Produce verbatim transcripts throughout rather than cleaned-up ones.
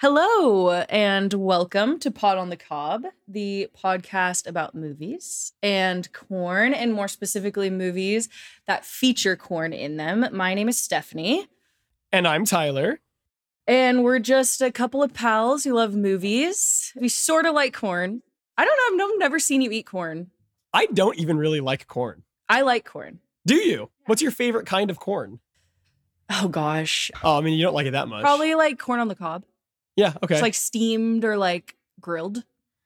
Hello, and welcome to Pod on the Cob, the podcast about movies and corn, and more specifically, movies that feature corn in them. My name is Stephanie. And I'm Tyler. And we're just a couple of pals who love movies. We sort of like corn. I don't know, I've never seen you eat corn. I don't even really like corn. I like corn. Do you? What's your favorite kind of corn? Oh, gosh. Oh, I mean, you don't like it that much. Probably like corn on the cob. Yeah, okay. It's like steamed or like grilled.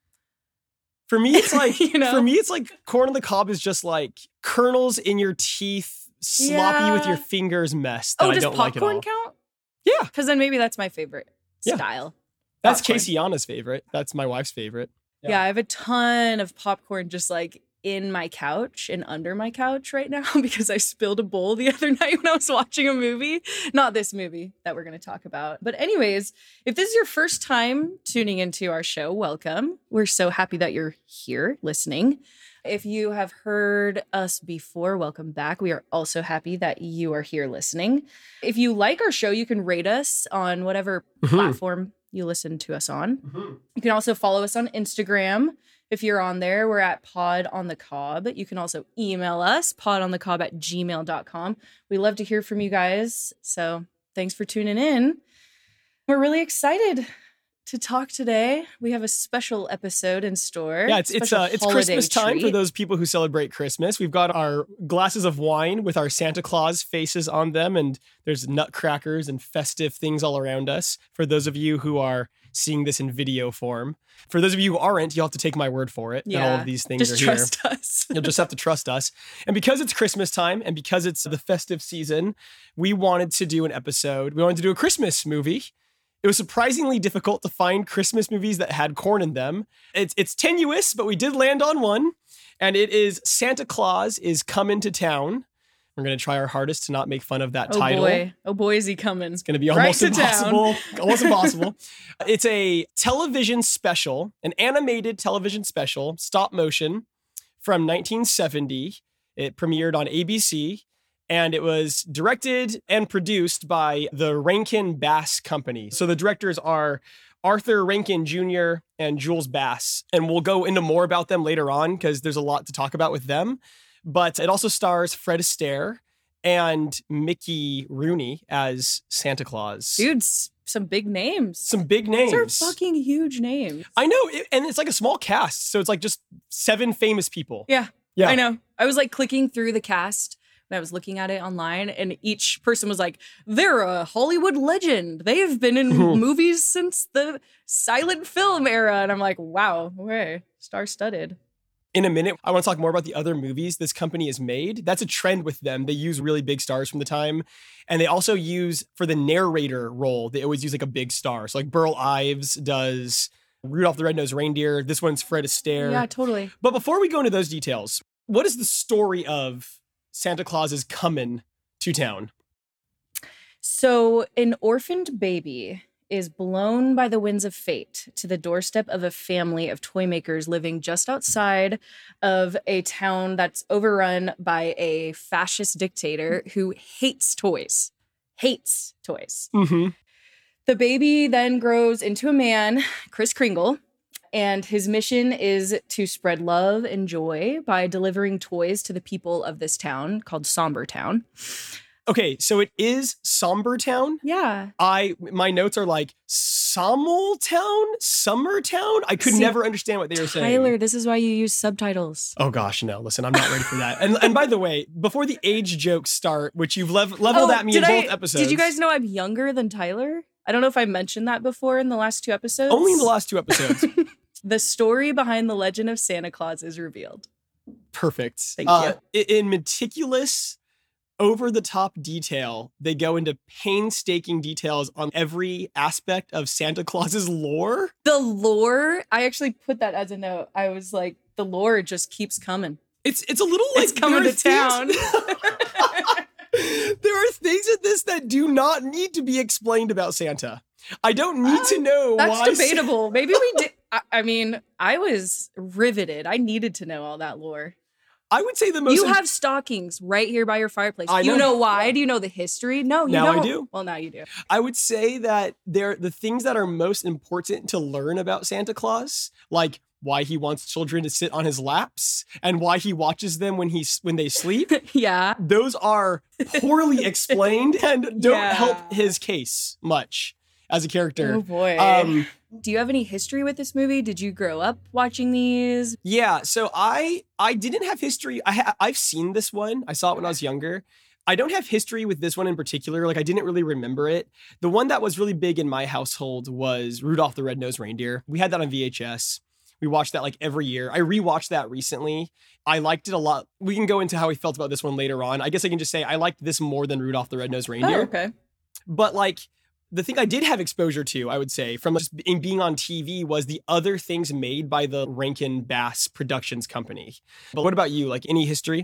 For me, it's like, You know? for me, it's like corn on the cob is just like kernels in your teeth, sloppy Yeah. with your fingers mess that Oh, I does don't like at popcorn all. count? Yeah, Because then maybe that's my favorite Yeah. style. that's Popcorn. Casey Anna's favorite. That's my wife's favorite. Yeah. Yeah. I have a ton of popcorn just like in my couch and under my couch right now because I spilled a bowl the other night when I was watching a movie. Not this movie that we're going to talk about. But anyways, if this is your first time tuning into our show, welcome. We're so happy that you're here listening. If you have heard us before, welcome back. We are also happy that you are here listening. If you like our show, you can rate us on whatever Mhm. platform you listen to us on. Mhm. You can also follow us on Instagram. If you're on there, we're at Pod on the Cob. You can also email us, podonthecob at gmail dot com. We love to hear from you guys. So thanks for tuning in. We're really excited to talk today. We have a special episode in store. Yeah, it's it's Special uh, it's holiday Christmas time for treat. those people who celebrate Christmas. We've got our glasses of wine with our Santa Claus faces on them, and there's nutcrackers and festive things all around us. For those of you who are seeing this in video form, for those of you who aren't, you'll have to take my word for it. that all Yeah, of these things Just are trust us. here. You'll just have to trust us. And because it's Christmas time, and because it's the festive season, we wanted to do an episode. We wanted to do a Christmas movie. It was surprisingly difficult to find Christmas movies that had corn in them. It's it's tenuous, but we did land on one, and it is Santa Claus is Coming to Town. We're going to try our hardest to not make fun of that Oh title. boy. Oh boy, is he coming. It's going to be Right almost to town. impossible. Almost impossible. It's a television special, an animated television special, stop motion from nineteen seventy. It premiered on A B C. And it was directed and produced by the Rankin Bass Company. So the directors are Arthur Rankin Junior and Jules Bass. And we'll go into more about them later on because there's a lot to talk about with them. But it also stars Fred Astaire and Mickey Rooney as Santa Claus. Dudes, some big names. Some big names. Those are fucking huge names. I know. it- And it's like a small cast. So it's like just seven famous people. Yeah. Yeah. I know. I was like clicking through the cast when I was looking at it online, and each person was like, they're a Hollywood legend. They've been in movies since the silent film era. And I'm like, wow, okay, star-studded. In a minute, I want to talk more about the other movies this company has made. That's a trend with them. They use really big stars from the time. And they also use, for the narrator role, they always use like a big star. So like Burl Ives does Rudolph the Red-Nosed Reindeer. This one's Fred Astaire. Yeah, totally. But before we go into those details, what is the story of Santa Claus is Coming to Town? So an orphaned baby is blown by the winds of fate to the doorstep of a family of toy makers living just outside of a town that's overrun by a fascist dictator who hates toys. Hates toys. Mm-hmm. The baby then grows into a man, Kris Kringle, and his mission is to spread love and joy by delivering toys to the people of this town called Somber Town. Okay, so it is Somber Town. Yeah. I my notes are like Sommel Town, Summer Town. I could See, never understand what they were saying. Tyler, this is why you use subtitles. Oh gosh, no! Listen, I'm not ready for that. And and by the way, before the age jokes start, which you've lev- leveled Oh, at me in did both I- episodes, Did you guys know I'm younger than Tyler? I don't know if I mentioned that before in the last two episodes. only in the last two episodes? The story behind the legend of Santa Claus is revealed. Perfect. Thank Uh, i- In meticulous, over-the-top detail, they go into painstaking details on every aspect of Santa Claus's lore. The lore, I actually put that as a note. I was like, the lore just keeps coming. It's it's a little like It's coming there to are town. things- there are things in this that do not need to be explained about Santa. I don't need to know That's why. debatable. Maybe we did. I, I mean, I was riveted. I needed to know all that lore. I would say the most. You im- have stockings right here by your fireplace. I Do you know. know why? Do you know the history? No, you Now I don't. do. Well, now you do. I would say that they're the things that are most important to learn about Santa Claus, like why he wants children to sit on his laps and why he watches them when he's when they sleep. Yeah. Those are poorly explained and don't Yeah. help his case much as a character. Oh boy. Um, Do you have any history with this movie? Did you grow up watching these? yeah, so I I didn't have history. I ha- I've seen this one. I saw it when I was younger. I don't have history with this one in particular. Like I didn't really remember it. The one that was really big in my household was Rudolph the Red-Nosed Reindeer. We had that on V H S. We watched that like every year. I rewatched that recently. I liked it a lot. We can go into how I felt about this one later on. I guess I can just say I liked this more than Rudolph the Red-Nosed Reindeer. Oh, okay. But like the thing I did have exposure to, I would say, from just being being on T V was the other things made by the Rankin Bass Productions Company. But what about you? Like any history?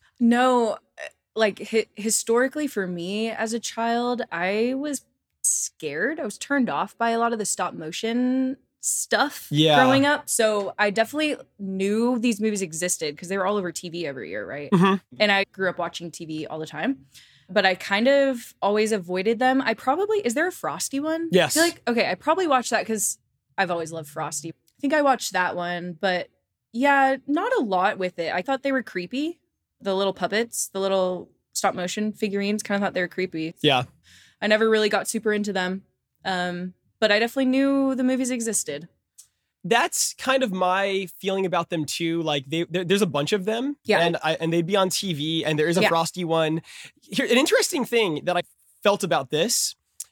No, like hi- historically for me as a child, I was scared. I was turned off by a lot of the stop motion stuff Yeah. growing up. So I definitely knew these movies existed because they were all over T V every year, right? Mhm. And I grew up watching T V all the time. But I kind of always avoided them. I probably, is there a Frosty one? Yes. I feel like, okay, I probably watched that because I've always loved Frosty. I think I watched that one, but yeah, not a lot with it. I thought they were creepy. The little puppets, the little stop motion figurines, kind of thought they were creepy. Yeah. I never really got super into them. Um, but I definitely knew the movies existed. That's kind of my feeling about them too. Like they, there, there's a bunch of them, Yeah. and I, and they'd be on T V, and there is a Yeah. Frosty one. Here, an interesting thing that I felt about this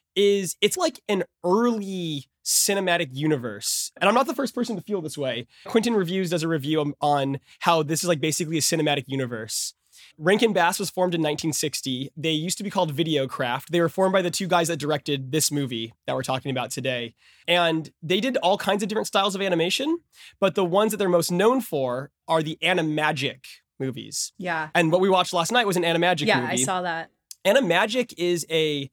is it's like an early cinematic universe, and I'm not the first person to feel this way. Quentin Reviews does a review on- on how this is like basically a cinematic universe. Rankin Bass was formed in nineteen sixty. They used to be called Videocraft. They were formed by the two guys that directed this movie that we're talking about today. And they did all kinds of different styles of animation, but the ones that they're most known for are the Animagic movies. Yeah. And what we watched last night was an Animagic Yeah, movie. I saw that. Animagic is a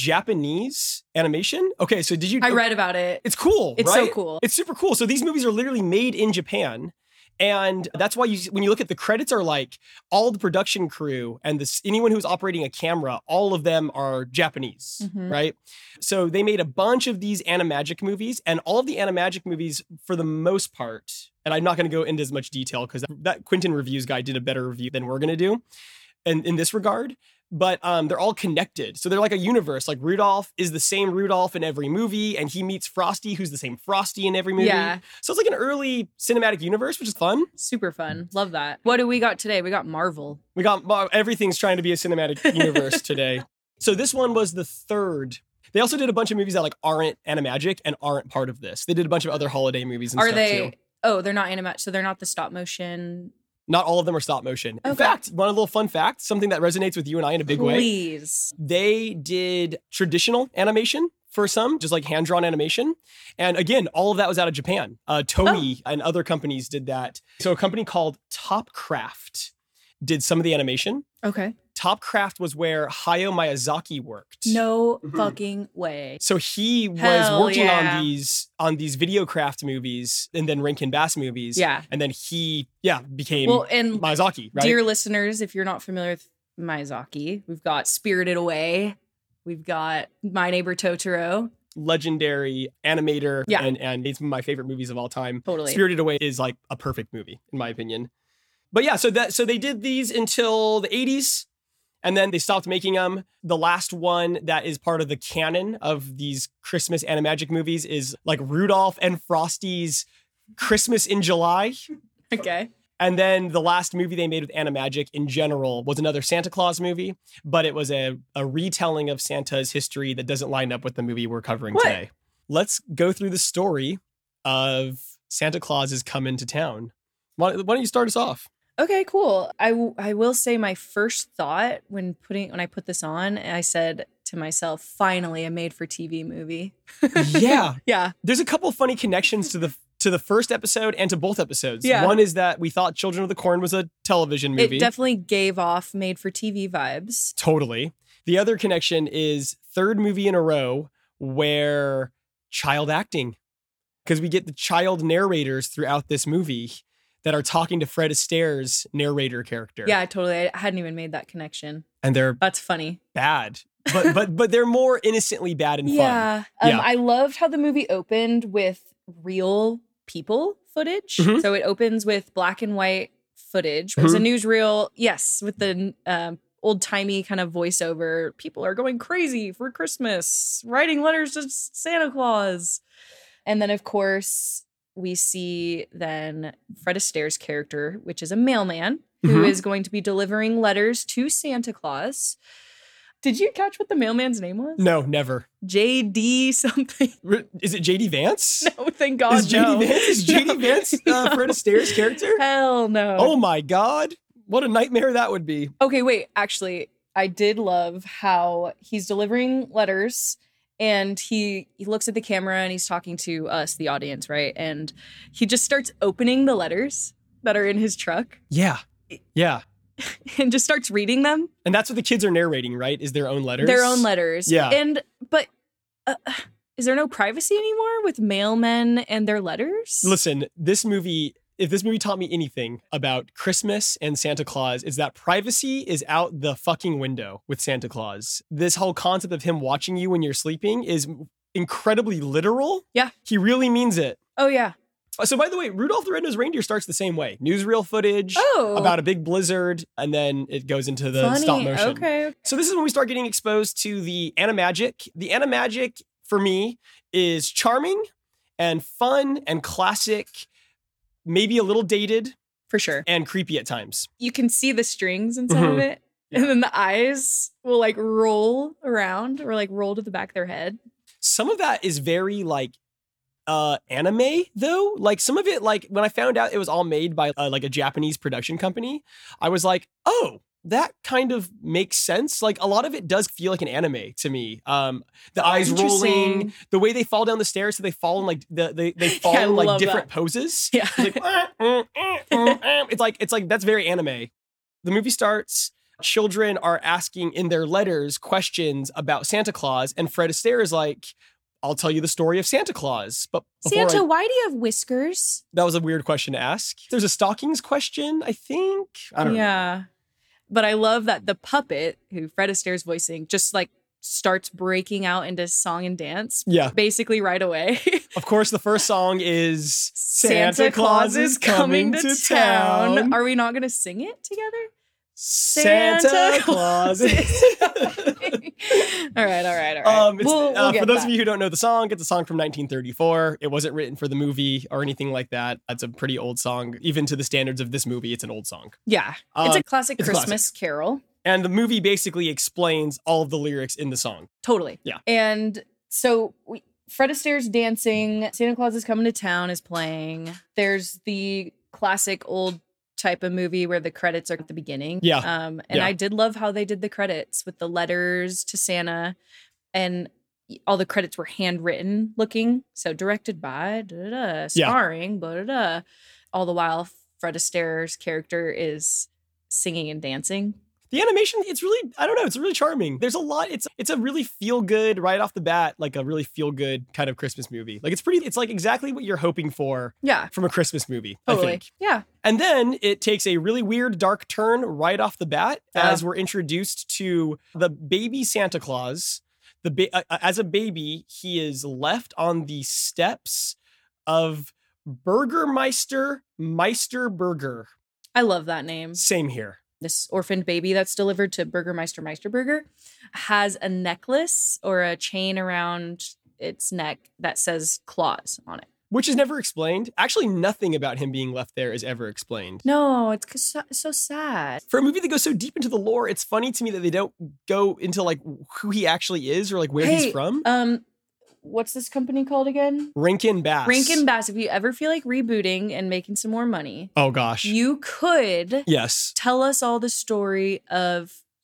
Japanese animation. Okay, so did you I read about it. It's cool, It's so right? cool. It's super cool. So these movies are literally made in Japan. And that's why you, when you look at the credits, are like all the production crew and this anyone who's operating a camera, all of them are Japanese, Mhm. right? So they made a bunch of these Animagic movies, and all of the Animagic movies, for the most part, and I'm not going to go into as much detail because that Quentin Reviews guy did a better review than we're going to do, in, in this regard. But um, they're all connected. So they're like a universe. Like Rudolph is the same Rudolph in every movie, and he meets Frosty, who's the same Frosty in every movie. Yeah. So it's like an early cinematic universe, which is fun. Super fun. Love that. What do we got today? We got Marvel. We got well, everything's trying to be a cinematic universe today. So this one was the third. They also did a bunch of movies that like aren't Animagic and aren't part of this. They did a bunch of other holiday movies and Are stuff they? too. Oh, they're not animated, so they're not the stop motion. Not all of them are stop motion. In Okay. fact, one little fun fact, something that resonates with you and I in a big way. Please. They did traditional animation for some, just like hand-drawn animation. And again, all of that was out of Japan. Uh, Toei and other companies did that. So a company called Topcraft did some of the animation. Okay. Topcraft was where Hayao Miyazaki worked. No Mhm. fucking way. So he was Hell working yeah. on these on these Videocraft movies and then Rankin Bass movies. Yeah. And then he, yeah, became Well, and Miyazaki, right? dear listeners, if you're not familiar with Miyazaki, we've got Spirited Away. We've got My Neighbor Totoro. Legendary animator. Yeah. And, and it's my favorite movies of all time. Totally. Spirited Away is like a perfect movie, in my opinion. But yeah, so that so they did these until the eighties. And then they stopped making them. The last one that is part of the canon of these Christmas Animagic movies is like Rudolph and Frosty's Christmas in July. Okay. And then the last movie they made with Animagic in general was another Santa Claus movie, but it was a, a retelling of Santa's history that doesn't line up with the movie we're covering What? today. Let's go through the story of Santa Claus is coming to town. Why, why don't you start us off? Okay, cool. I, w- I will say my first thought when putting when I put this on, I said to myself, finally a made for T V movie. Yeah. Yeah. There's a couple funny connections to the to the first episode and to both episodes. Yeah. One is that we thought Children of the Corn was a television movie. It definitely gave off made for T V vibes. Totally. The other connection is third movie in a row where child acting, because we get the child narrators throughout this movie. that are talking to Fred Astaire's narrator character. Yeah, totally. I hadn't even made that connection. And they're That's funny. bad. But but but they're more innocently bad and fun. Yeah. Um, Yeah. I loved how the movie opened with real people footage. Mhm. So it opens with black and white footage. It was a Mhm. newsreel, yes, with the um, old timey kind of voiceover. People are going crazy for Christmas, writing letters to Santa Claus. And then, of course, we see then Fred Astaire's character, which is a mailman who Mhm. is going to be delivering letters to Santa Claus. Did you catch what the mailman's name was? No, never. J D something. R- Is it J D Vance? No, thank God, Is J D no. Vance? Is J D No. Vance uh, Fred Astaire's character? Hell no. Oh my God. What a nightmare that would be. Okay, wait. Actually, I did love how he's delivering letters and he he looks at the camera and he's talking to us, the audience, right? And he just starts opening the letters that are in his truck Yeah. Yeah. and just starts reading them. And that's what the kids are narrating, right? Is their own letters? Their own letters. Yeah. And, but uh, is there no privacy anymore with mailmen and their letters? Listen, this movie, if this movie taught me anything about Christmas and Santa Claus, is that privacy is out the fucking window with Santa Claus. This whole concept of him watching you when you're sleeping is incredibly literal. Yeah. He really means it. Oh, yeah. So, by the way, Rudolph the Red-Nosed Reindeer starts the same way. Newsreel footage Oh. about a big blizzard, and then it goes into the Funny. stop motion. Okay. So this is when we start getting exposed to the animagic. The animagic, for me, is charming and fun and classic, maybe a little dated For sure. and creepy at times. You can see the strings inside of Mhm. it. Yeah. And then the eyes will like roll around or like roll to the back of their head. Some of that is very like uh anime though. Like some of it, like when I found out it was all made by uh, like a Japanese production company, I was like, oh, that kind of makes sense. Like a lot of it does feel like an anime to me. Um, the eyes rolling, Interesting. the way they fall down the stairs, so they fall in like the they they fall Yeah, I in like love different that. poses. Yeah. It's like, "Ah, mm, mm, mm, mm." it's like it's like that's very anime. The movie starts. Children are asking in their letters questions about Santa Claus, and Fred Astaire is like, "I'll tell you the story of Santa Claus." But before Santa, I- why do you have whiskers? that was a weird question to ask. There's a stockings question, I think. I don't know. Yeah. But I love that the puppet, who Fred Astaire's voicing, just like starts breaking out into song and dance Yeah. basically right away. Of course, the first song is Santa Claus is coming to town. Are we not going to sing it together? Santa Claus. all right, all right, all right. Um, it's, We'll- we'll uh, get for those that. of you who don't know the song, it's a song from nineteen thirty-four. It wasn't written for the movie or anything like that. It's a pretty old song. Even to the standards of this movie, it's an old song. Yeah, it's Um, a classic it's a Christmas carol. And the movie basically explains all of the lyrics in the song. Totally. Yeah. And so we, Fred Astaire's dancing. Santa Claus is Coming to Town is playing. There's the classic old type of movie where the credits are at the beginning. Yeah. Um, and Yeah. I did love how they did the credits with the letters to Santa, and all the credits were handwritten looking. So directed by, da, da, da, Yeah. starring, da, da, da. All the while Fred Astaire's character is singing and dancing. The animation, it's really, I don't know, it's really charming. There's a lot, it's it's a really feel good right off the bat, like a really feel good kind of Christmas movie. Like it's pretty, it's like exactly what you're hoping for Yeah. from a Christmas movie, I Totally. think. Yeah. And then it takes a really weird dark turn right off the bat Yeah. as we're introduced to the baby Santa Claus. The ba- uh, as a baby, he is left on the steps of Burgermeister Meister Burger. I love that name. Same here. This orphaned baby that's delivered to Burgermeister Meisterburger has a necklace or a chain around its neck that says Claus on it. Which is never explained. Actually, nothing about him being left there is ever explained. No, it's so, so sad. For a movie that goes so deep into the lore, it's funny to me that they don't go into like who he actually is or like where Hey, he's from. Um, what's this company called again? Rankin Bass. Rankin Bass. If you ever feel like rebooting and making some more money, Oh gosh. you could Yes. tell us all the story of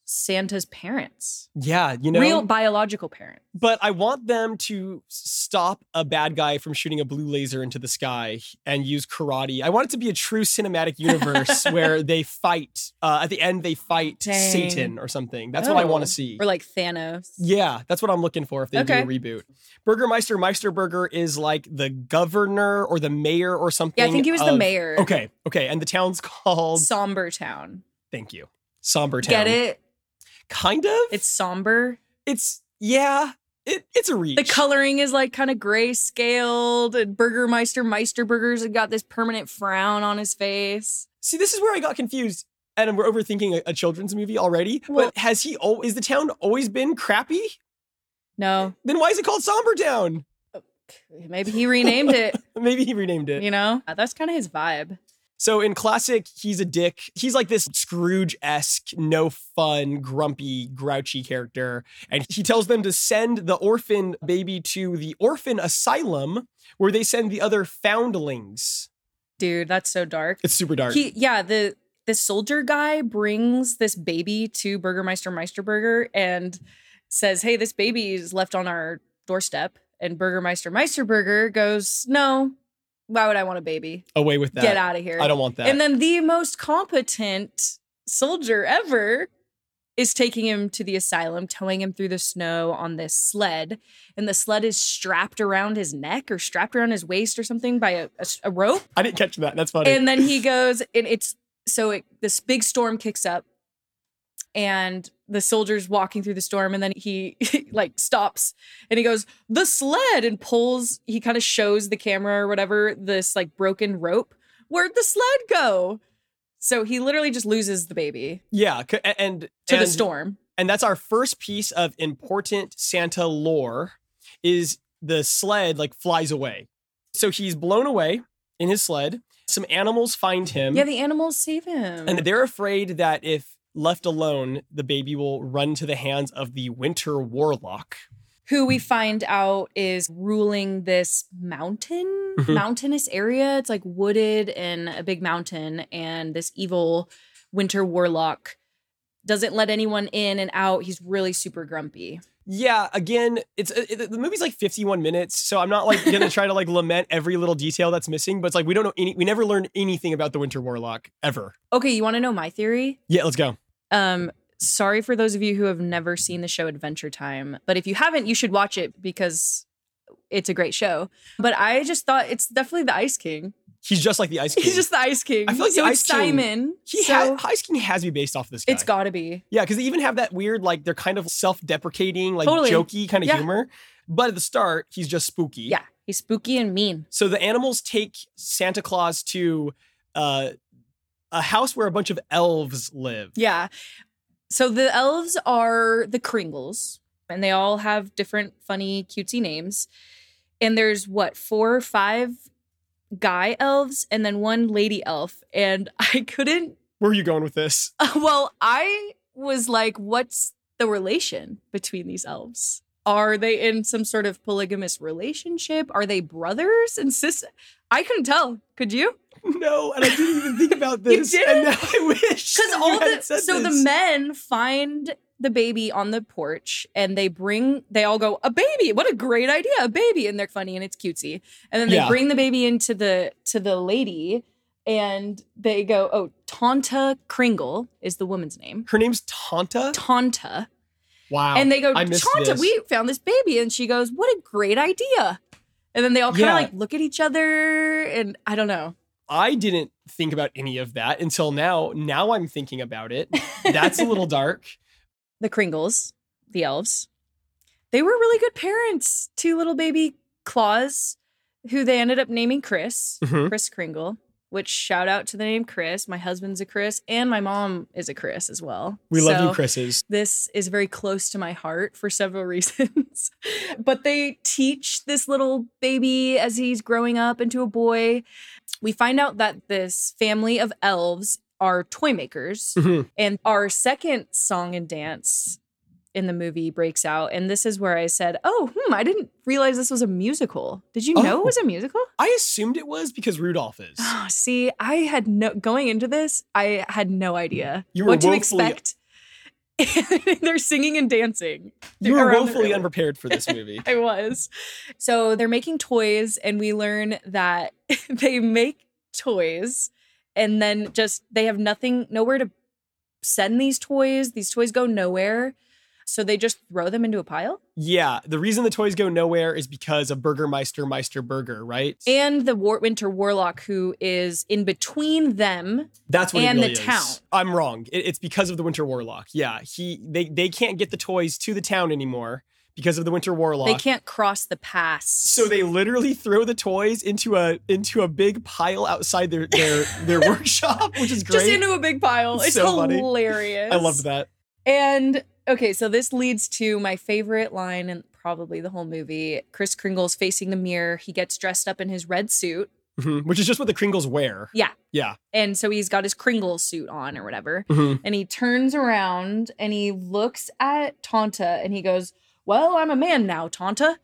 Santa's parents. Yeah, you know. Real biological parents. But I want them to stop a bad guy from shooting a blue laser into the sky and use karate. I want it to be a true cinematic universe where they fight. Uh, at the end, they fight Dang. Satan or something. That's what I want to see. Or like Thanos. Yeah, that's what I'm looking for if they Okay. do a reboot. Burgermeister Meisterburger is like the governor or the mayor or something. Yeah, I think he was the of- mayor. Okay, okay. And the town's called... Somber Town. Thank you. Somber Town. Get it? Kind of? It's somber. It's, yeah, it, it's a reach. The coloring is like kind of gray scaled, and Burgermeister Meisterburger's got this permanent frown on his face. See, this is where I got confused. And we're overthinking a, a children's movie already. Well- but has he, al- is the town always been crappy? No, Then why is it called Somber Town? maybe he renamed it, Maybe he renamed it. you know? That's kind of his vibe. So in classic, he's a dick. He's like this Scrooge-esque, no fun, grumpy, grouchy character. And he tells them to send the orphan baby to the orphan asylum where they send the other foundlings. Dude, that's so dark. It's super dark. He, yeah, the the soldier guy brings this baby to Burgermeister Meisterburger and says, "Hey, this baby is left on our doorstep." And Burgermeister Meisterburger goes, "No, why would I want a baby? Away with that. Get out of here." I don't want that. And then the most competent soldier ever is taking him to the asylum, towing him through the snow on this sled. And the sled is strapped around his neck or strapped around his waist or something by a, a, a rope. I didn't catch that. That's funny. And then he goes, and it's so it, this big storm kicks up, and the soldier's walking through the storm, and then he like stops and he goes, "The sled," and pulls, he kind of shows the camera or whatever, this like broken rope. Where'd the sled go? So he literally just loses the baby yeah. c- And to the and- storm. And that's our first piece of important Santa lore is the sled like flies away. So he's blown away in his sled. Some animals find him. Yeah, the animals save him. And they're afraid that if left alone, the baby will run to the hands of the Winter Warlock. Who we find out is ruling this mountain, Mhm. mountainous area. It's like wooded and a big mountain. And this evil winter warlock doesn't let anyone in and out. He's really super grumpy. Yeah, again, it's it, the movie's like fifty-one minutes, so I'm not like gonna try to like lament every little detail that's missing, but it's like we don't know any, we never learned anything about the Winter Warlock ever. Okay, you want to know my theory? Yeah, let's go. Um, sorry for those of you who have never seen the show Adventure Time, but if you haven't, you should watch it because it's a great show. But I just thought it's definitely the Ice King. He's just like the Ice King. He's just the Ice King. I feel like so the it's Ice King- Simon. he so ha- Ice King has to be based off this guy. it's got to be. Yeah, because they even have that weird, like, they're kind of self-deprecating, like, Totally. jokey kind of Yeah. humor. But at the start, he's just spooky. Yeah, he's spooky and mean. So the animals take Santa Claus to uh, a house where a bunch of elves live. Yeah. So the elves are the Kringles, and they all have different funny, cutesy names. And there's what, four or five guy elves and then one lady elf. And I couldn't, Where are you going with this? well, I was like, what's the relation between these elves? Are they in some sort of polygamous relationship? Are they brothers and sisters? I couldn't tell. Could you? No, and I didn't even think about You this. didn't? And now I wish. Because that you all the hadn't said so the this. men find the baby on the porch and they bring they all go, "A baby, what a great idea, a baby," and they're funny and it's cutesy. And then they Yeah. bring the baby into the to the lady and they go, "Oh, Tonta Kringle is the woman's name. Her name's Tonta? Tonta." Wow. And they go, I missed "Tonta, this. we found this baby." And she goes, "What a great idea." And then they all kind of Yeah. like look at each other and I don't know. I didn't think about any of that until now. Now I'm thinking about it. That's a little dark. The Kringles, the elves, they were really good parents to little baby Claus, who they ended up naming Chris, Mhm. Chris Kringle, which shout out to the name Chris. My husband's a Chris and my mom is a Chris as well. We love So you, Chris's. This is very close to my heart for several reasons. But they teach this little baby as he's growing up into a boy. We find out that this family of elves are toy makers. Mhm. And our second song and dance in the movie breaks out. And this is where I said, oh, hmm, I didn't realize this was a musical. Did you know Oh. it was a musical? I assumed it was because Rudolph is. Oh, see, I had no, going into this, I had no idea You were what to woefully- expect. And they're singing and dancing. You were around the woefully room. unprepared for this movie. I was. So they're making toys, and we learn that they make toys and then just they have nothing, nowhere to send these toys. These toys go nowhere. So they just throw them into a pile? Yeah, the reason the toys go nowhere is because of Burgermeister Meister Burger, right? And the War- Winter Warlock, who is in between them. That's what and it really the is. town. I'm wrong. It, it's because of the Winter Warlock. Yeah, he they they can't get the toys to the town anymore because of the Winter Warlock. They can't cross the pass. So they literally throw the toys into a into a big pile outside their their their workshop, which is great. Just into a big pile. It's So funny. hilarious. I love that. And okay, so this leads to my favorite line in probably the whole movie. Kris Kringle's facing the mirror. He gets dressed up in his red suit. Mm-hmm. Which is just what the Kringles wear. Yeah. Yeah. And so he's got his Kringle suit on or whatever. Mm-hmm. And he turns around and he looks at Tonta and he goes, "Well, I'm a man now, Tonta."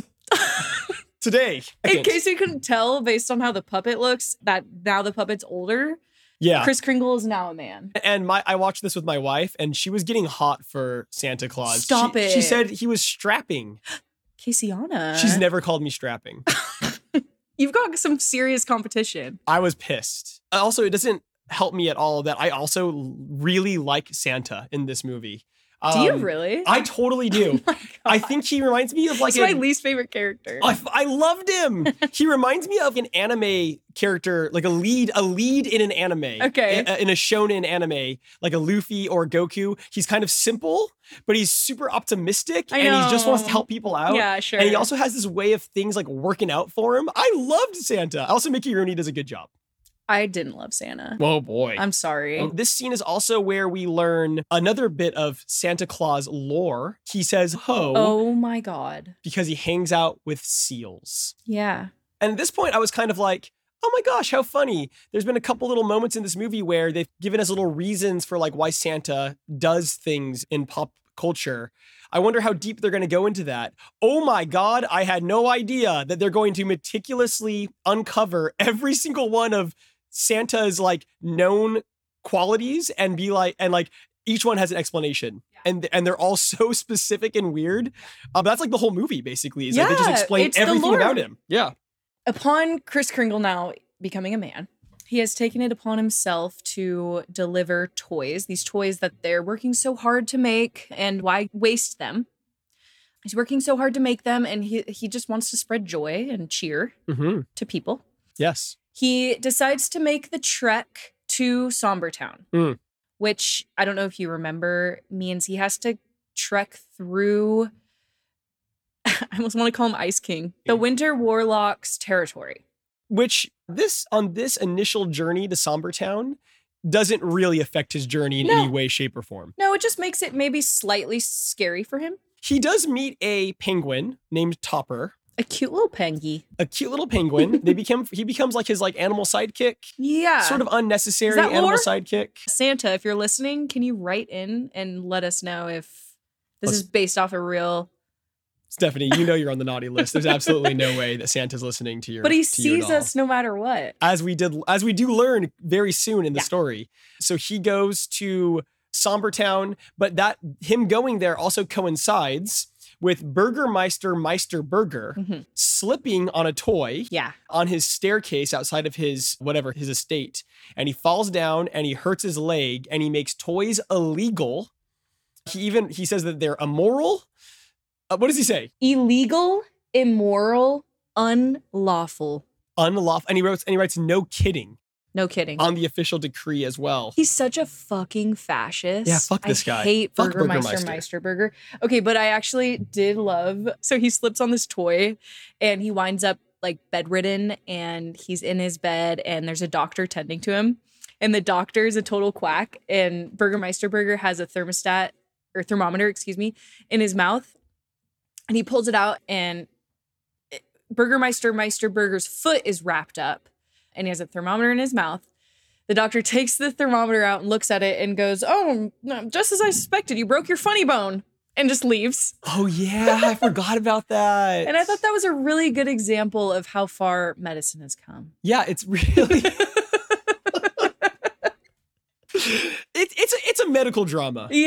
Today. I In can't- case you couldn't tell based on how the puppet looks, that now the puppet's older. Yeah. Kris Kringle is now a man. And my I watched this with my wife, and she was getting hot for Santa Claus. Stop She- it. She said he was strapping. Kasiana. She's never called me strapping. You've got some serious competition. I was pissed. Also, it doesn't help me at all that I also really like Santa in this movie. Do you Um, really? I totally do. Oh my God. I think he reminds me of like He's my a, least favorite character. I, I loved him. He reminds me of an anime character, like a lead, a lead in an anime. Okay. In, in a shonen anime, like a Luffy or Goku. He's kind of simple, but he's super optimistic, I and he just wants to know. help people out. Yeah, sure. And he also has this way of things like working out for him. I loved Santa. Also, Mickey Rooney does a good job. I didn't love Santa. Oh boy. I'm sorry. And this scene is also where we learn another bit of Santa Claus lore. He says ho Oh my God. because he hangs out with seals. Yeah. And at this point, I was kind of like, oh my gosh, how funny. There's been a couple little moments in this movie where they've given us little reasons for like why Santa does things in pop culture. I wonder how deep they're going to go into that. Oh my God, I had no idea that they're going to meticulously uncover every single one of Santa's like known qualities and be like, and like each one has an explanation. Yeah. And and they're all so specific and weird. Um, that's like the whole movie basically. Is like they Yeah, just explain it's the everything lore. about him. Yeah. Upon Kris Kringle now becoming a man, he has taken it upon himself to deliver toys, these toys that they're working so hard to make, and why waste them? He's working so hard to make them, and he, he just wants to spread joy and cheer Mm-hmm. to people. Yes. He decides to make the trek to Sombertown, Mm. which I don't know if you remember means he has to trek through, I almost want to call him Ice King, the Winter Warlock's territory. Which this on this initial journey to Sombertown doesn't really affect his journey in No. any way, shape, or form. No, it just makes it maybe slightly scary for him. He does meet a penguin named Topper, A cute little pengy. a cute little penguin. they become he becomes like his like animal sidekick, Yeah. sort of unnecessary Is that animal lore? sidekick. Santa, if you're listening, can you write in and let us know if this Let's- is based off a real... Stephanie, you know you're on the naughty list. There's absolutely no way that Santa's listening to your. But he to you at sees all. us no matter what. as we did as we do learn very soon in the Yeah. story. So he goes to Sombertown, but that him going there also coincides with Burgermeister Meister Burger Mhm. slipping on a toy Yeah. on his staircase outside of his whatever his estate, and he falls down and he hurts his leg and he makes toys illegal. He even he says that they're immoral. Uh, what does he say? Illegal, immoral, unlawful. Unlawful. And he writes and he writes no kidding No kidding. on the official decree as well. He's such a fucking fascist. Yeah, fuck this I guy. hate Fuck Burgermeister Burgermeister. Meisterburger. Okay, but I actually did love. So he slips on this toy, and he winds up like bedridden, and he's in his bed, and there's a doctor tending to him, and the doctor is a total quack, and Burgermeister Burger has a thermostat or thermometer, excuse me, in his mouth, and he pulls it out, and it- Burgermeister Meisterburger's foot is wrapped up, and he has a thermometer in his mouth. The doctor takes the thermometer out and looks at it and goes, "Oh, no, just as I suspected, you broke your funny bone," and just leaves. Oh yeah, I forgot about that. And I thought that was a really good example of how far medicine has come. yeah, it's really it, it's a, it's a medical drama. Yeah.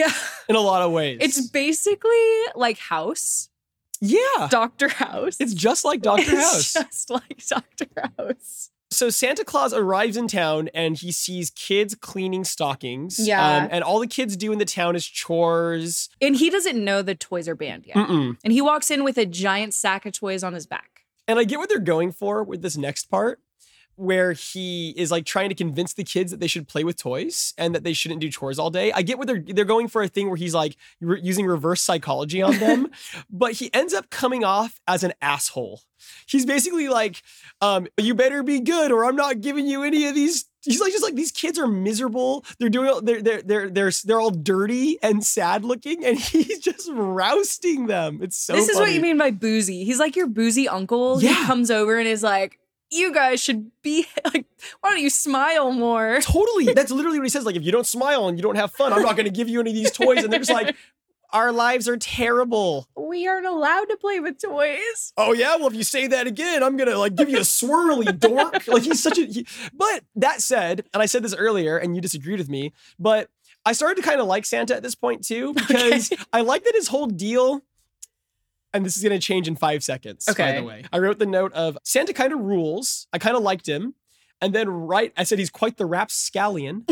in a lot of ways. It's basically like House. Yeah. Doctor House. It's just like Doctor House. It's just like Doctor House. So Santa Claus arrives in town and he sees kids cleaning stockings. Yeah. Um, and all the kids do in the town is chores. And he doesn't know the toys are banned yet. Mm-mm. And he walks in with a giant sack of toys on his back. And I get what they're going for with this next part, where he is like trying to convince the kids that they should play with toys and that they shouldn't do chores all day. I get what they're they're going for, a thing where he's like re- using reverse psychology on them, but he ends up coming off as an asshole. He's basically like, um, you better be good or I'm not giving you any of these. He's like, just like, these kids are miserable. They're doing, they're, they're, they're, they're, they're all dirty and sad looking. And he's just rousting them. It's so This is funny. what you mean by boozy. He's like your boozy uncle. Yeah. He comes over and is like, you guys should be like, why don't you smile more? Totally. That's literally what he says. Like, if you don't smile and you don't have fun, I'm not going to give you any of these toys. And they're just like, our lives are terrible. We aren't allowed to play with toys. Oh yeah, well if you say that again, I'm gonna like give you a swirly dork. Like he's such a. He, but that said, and I said this earlier, and you disagreed with me, but I started to kind of like Santa at this point too, because Okay. I like that his whole deal. And this is gonna change in five seconds. Okay. By the way, I wrote the note of Santa kind of rules. I kind of liked him, and then right, I said he's quite the rapscallion.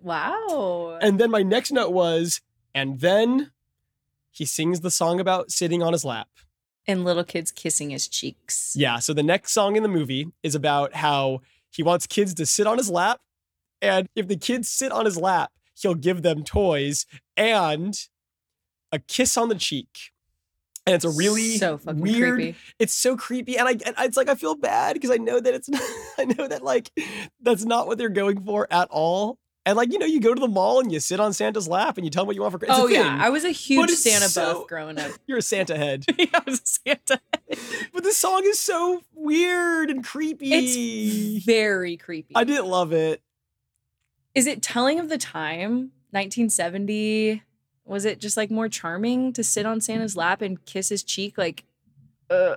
Wow. And then my next note was, and then he sings the song about sitting on his lap. And little kids kissing his cheeks. Yeah, so the next song in the movie is about how he wants kids to sit on his lap, and if the kids sit on his lap, he'll give them toys and a kiss on the cheek. And it's a really so fucking weird, creepy. it's so creepy, and I and it's like I feel bad because I know that it's not, I know that like that's not what they're going for at all. And like, you know, you go to the mall and you sit on Santa's lap and you tell him what you want for Christmas. Oh yeah, I was a huge it's Santa so- buff growing up. You're a Santa head. I was a Santa. But this song is so weird and creepy. It's very creepy. I didn't love it. Is it telling of the time? nineteen seventy? Was it just like more charming to sit on Santa's lap and kiss his cheek? Like, uh,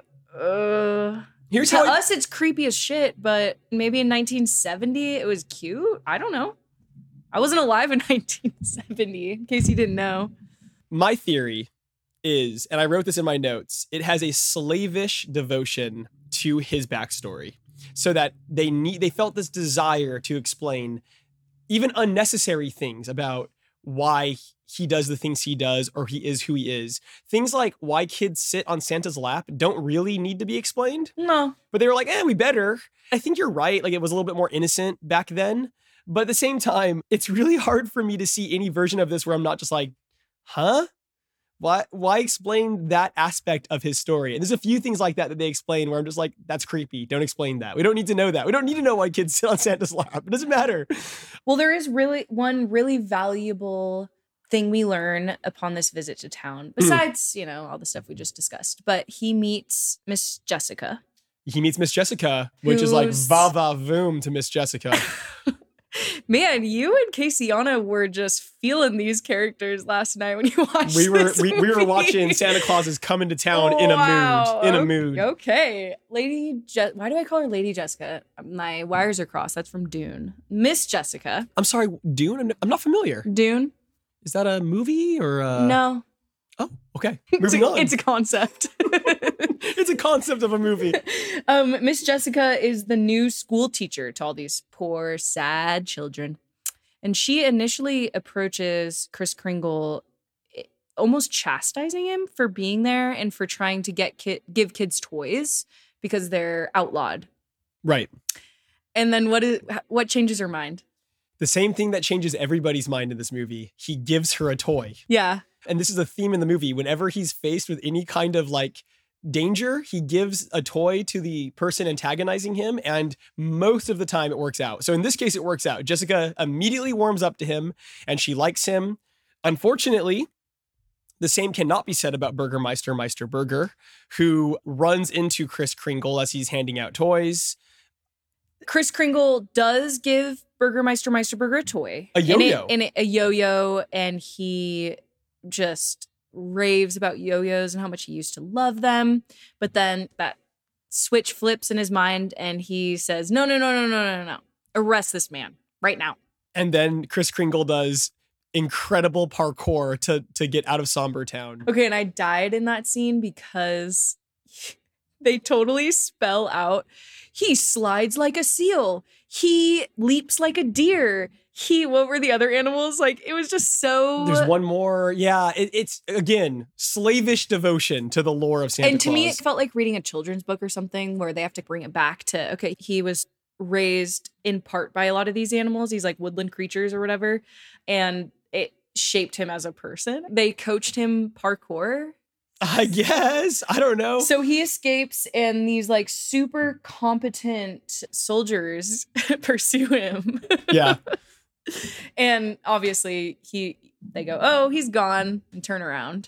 uh. Here's To how I, us, it's creepy as shit, but maybe in nineteen seventy it was cute. I don't know. I wasn't alive in nineteen seventy, in case you didn't know. my theory is, and I wrote this in my notes, it has a slavish devotion to his backstory, so that they need they felt this desire to explain even unnecessary things about why he does the things he does or he is who he is. Things like why kids sit on Santa's lap don't really need to be explained, No. but they were like, eh, we better. I think you're right. Like it was a little bit more innocent back then. But at the same time, it's really hard for me to see any version of this where I'm not just like, huh? Why, why explain that aspect of his story? And there's a few things like that that they explain where I'm just like, that's creepy. Don't explain that. We don't need to know that. We don't need to know why kids sit on Santa's lap. It doesn't matter. Well, there is really one really valuable thing we learn upon this visit to town, besides, you know, all the stuff we just discussed. But he meets Miss Jessica. He meets Miss Jessica, which is like Who's- va va voom to Miss Jessica. Man, you and Caseyana were just feeling these characters last night when you watched We were this we, we were movie. watching Santa Claus is Coming to Town in a Wow. mood. In a mood. Okay. Lady Je- Why do I call her Lady Jessica? My wires are crossed. That's from Dune. Miss Jessica. I'm sorry, Dune? I'm- I'm not familiar. Dune? Is that a movie or a... no. Oh, okay. It's Moving a, on. it's a concept. It's a concept of a movie. um, Miss Jessica is the new school teacher to all these poor, sad children. And she initially approaches Kris Kringle eh, almost chastising him for being there and for trying to get ki- give kids toys because they're outlawed. Right. And then what is what changes her mind? The same thing that changes everybody's mind in this movie. He gives her a toy. Yeah. And this is a theme in the movie. Whenever he's faced with any kind of like danger, he gives a toy to the person antagonizing him. And most of the time it works out. So in this case, it works out. Jessica immediately warms up to him and she likes him. Unfortunately, the same cannot be said about Burgermeister Meister Burger, who runs into Kris Kringle as he's handing out toys. Kris Kringle does give Burgermeister Meisterburger a toy. A And yo-yo. it- And it, a yo-yo, and he just raves about yo-yos and how much he used to love them. But then that switch flips in his mind and he says, no, no, no, no, no, no, no. Arrest this man right now. And then Kris Kringle does incredible parkour to to get out of Somber Town. Okay, and I died in that scene because they totally spell out, he slides like a seal. He leaps like a deer. He, what were the other animals? Like, it was just so... There's one more. Yeah, it, it's, again, slavish devotion to the lore of Santa Claus. And to me, it felt like reading a children's book or something where they have to bring it back to, okay, he was raised in part by a lot of these animals, these like woodland creatures or whatever, and it shaped him as a person. They coached him parkour. I guess. I don't know. So he escapes and these like super competent soldiers pursue him. Yeah. And obviously he they go, oh, he's gone, and turn around.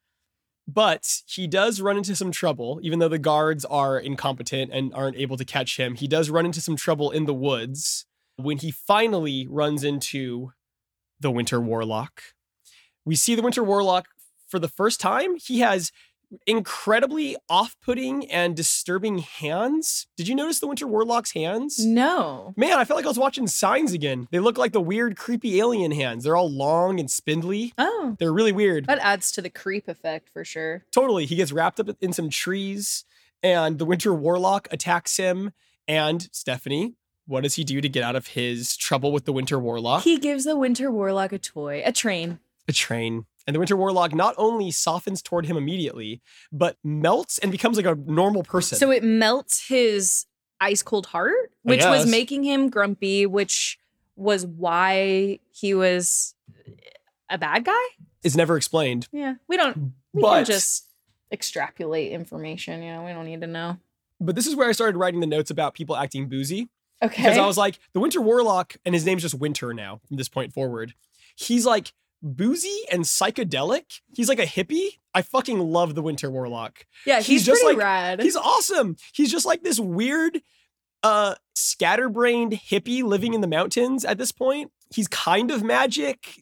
But he does run into some trouble, even though the guards are incompetent and aren't able to catch him. He does run into some trouble in the woods when he finally runs into the Winter Warlock. We see the Winter Warlock for the first time. He has incredibly off-putting and disturbing hands. Did you notice the Winter Warlock's hands? No. Man, I felt like I was watching Signs again. They look like the weird, creepy alien hands. They're all long and spindly. Oh. They're really weird. That adds to the creep effect for sure. Totally. He gets wrapped up in some trees and the Winter Warlock attacks him. And Stephanie, what does he do to get out of his trouble with the Winter Warlock? He gives the Winter Warlock a toy, a train. A train. And the Winter Warlock not only softens toward him immediately, but melts and becomes like a normal person. So it melts his ice cold heart, which was making him grumpy, which was why he was a bad guy. Is never explained. Yeah, we don't, we but, can just extrapolate information. You know, we don't need to know. But this is where I started writing the notes about people acting boozy. Okay. Because I was like, the Winter Warlock, and his name's just Winter now from this point forward. He's like boozy and psychedelic. He's like a hippie. I fucking love the Winter Warlock. Yeah, he's, he's just pretty like, rad. He's awesome. He's just like this weird, uh, scatterbrained hippie living in the mountains at this point. He's kind of magic.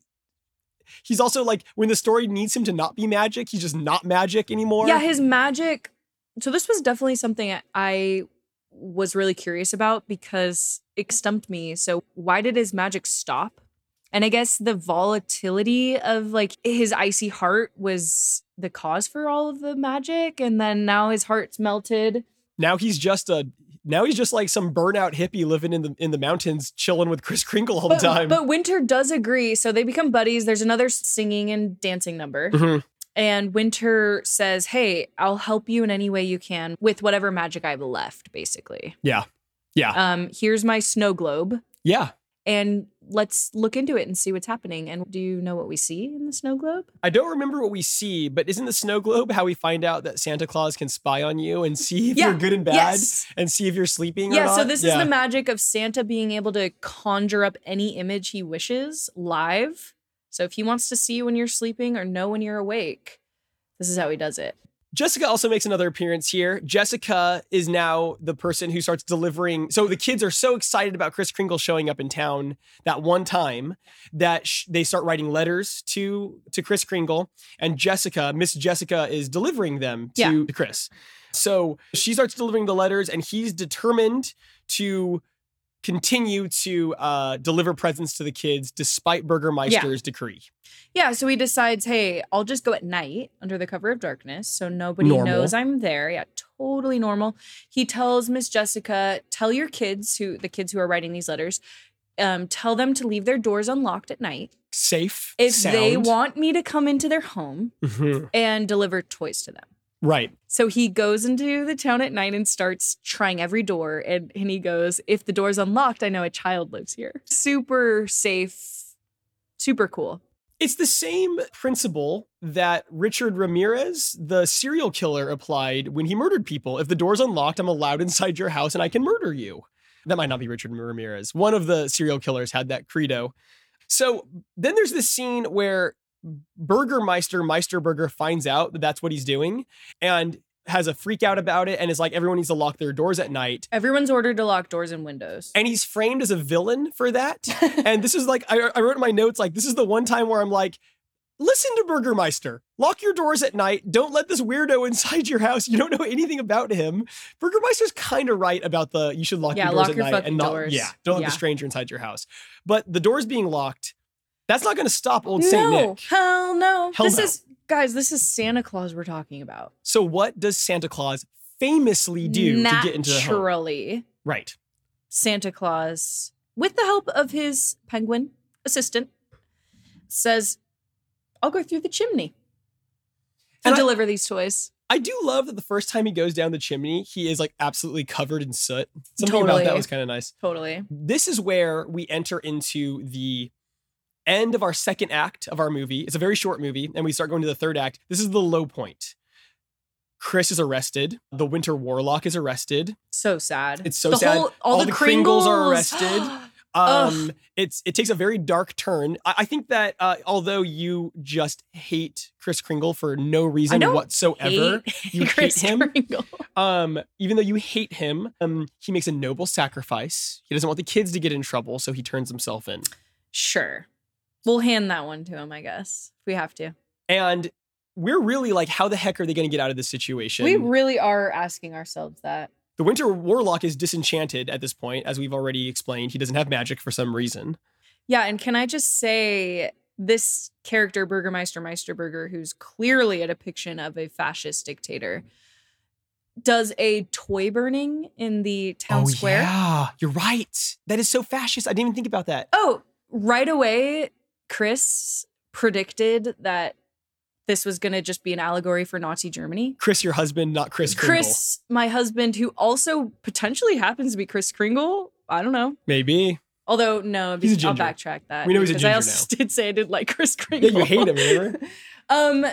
He's also like, when the story needs him to not be magic, he's just not magic anymore. Yeah, his magic. So this was definitely something I was really curious about because it stumped me. So why did his magic stop? And I guess the volatility of like his icy heart was the cause for all of the magic. And then now his heart's melted. Now he's just a, now he's just like some burnout hippie living in the in the mountains, chilling with Kris Kringle all but, the time. But Winter does agree. So they become buddies. There's another singing and dancing number. Mm-hmm. And Winter says, hey, I'll help you in any way you can with whatever magic I've left, basically. Yeah. Yeah. Um, here's my snow globe. Yeah. And let's look into it and see what's happening. And do you know what we see in the snow globe? I don't remember what we see, but isn't the snow globe how we find out that Santa Claus can spy on you and see if yeah. you're good and bad yes. and see if you're sleeping yeah, or not? So this yeah. is the magic of Santa being able to conjure up any image he wishes live. So if he wants to see you when you're sleeping or know when you're awake, this is how he does it. Jessica also makes another appearance here. Jessica is now the person who starts delivering. So the kids are so excited about Kris Kringle showing up in town that one time that sh- they start writing letters to, to Kris Kringle, and Jessica, Miss Jessica, is delivering them to, yeah. to Kris. So she starts delivering the letters, and he's determined to continue to uh, deliver presents to the kids despite Burgermeister's yeah. decree. Yeah, so he decides, hey, I'll just go at night under the cover of darkness so nobody Normal. knows I'm there. Yeah, totally normal. He tells Miss Jessica, tell your kids, who the kids who are writing these letters, um, tell them to leave their doors unlocked at night. Safe, If sound. they want me to come into their home mm-hmm. and deliver toys to them. Right. So he goes into the town at night and starts trying every door. And, and he goes, if the door's unlocked, I know a child lives here. Super safe, super cool. It's the same principle that Richard Ramirez, the serial killer, applied when he murdered people. If the door's unlocked, I'm allowed inside your house and I can murder you. That might not be Richard Ramirez. One of the serial killers had that credo. So then there's this scene where Burgermeister Meisterburger finds out that that's what he's doing and has a freak out about it and is like, everyone needs to lock their doors at night. Everyone's ordered to lock doors and windows. And he's framed as a villain for that. And this is like, I, I wrote in my notes, like, this is the one time where I'm like, listen to Burgermeister. Lock your doors at night. Don't let this weirdo inside your house. You don't know anything about him. Burgermeister's kind of right about the, you should lock yeah, your doors lock at your night fucking and not, doors. yeah, don't let yeah. the stranger inside your house. But the doors being locked That's not going to stop old Saint No, Nick. hell no. Hell this no. is, guys, this is Santa Claus we're talking about. So what does Santa Claus famously do to get into the home? Naturally, Right. Santa Claus, with the help of his penguin assistant, says, I'll go through the chimney to And I- deliver these toys. I do love that the first time he goes down the chimney, he is like absolutely covered in soot. Something about Totally. that was kind of nice. Totally. This is where we enter into the end of our second act of our movie. It's a very short movie, and we start going to the third act. This is the low point. Chris is arrested. The Winter Warlock is arrested. So sad. It's so The sad. whole- all, the, Kringles are Kringles. arrested. Um, it's it takes a very dark turn. I, I think that uh, although you just hate Chris Kringle for no I reason don't whatsoever, hate you Kris hate him. Kringle. Um, even though you hate him, um, he makes a noble sacrifice. He doesn't want the kids to get in trouble, so he turns himself in. Sure. We'll hand that one to him, I guess, if we have to. And we're really like, how the heck are they going to get out of this situation? We really are asking ourselves that. The Winter Warlock is disenchanted at this point, as we've already explained. He doesn't have magic for some reason. Yeah, and can I just say, this character, Burgermeister Meisterburger, who's clearly a depiction of a fascist dictator, does a toy burning in the town oh, square. Yeah, you're right. That is so fascist. I didn't even think about that. Oh, right away, Chris predicted that this was going to just be an allegory for Nazi Germany. Chris, your husband, not Chris Kringle. Chris, my husband, who also potentially happens to be Chris Kringle. I don't know. Maybe. Although, no, He's a I'll ginger. backtrack that. We know he's a because I ginger also did say I did like Chris Kringle. Yeah, you hate him, remember? um,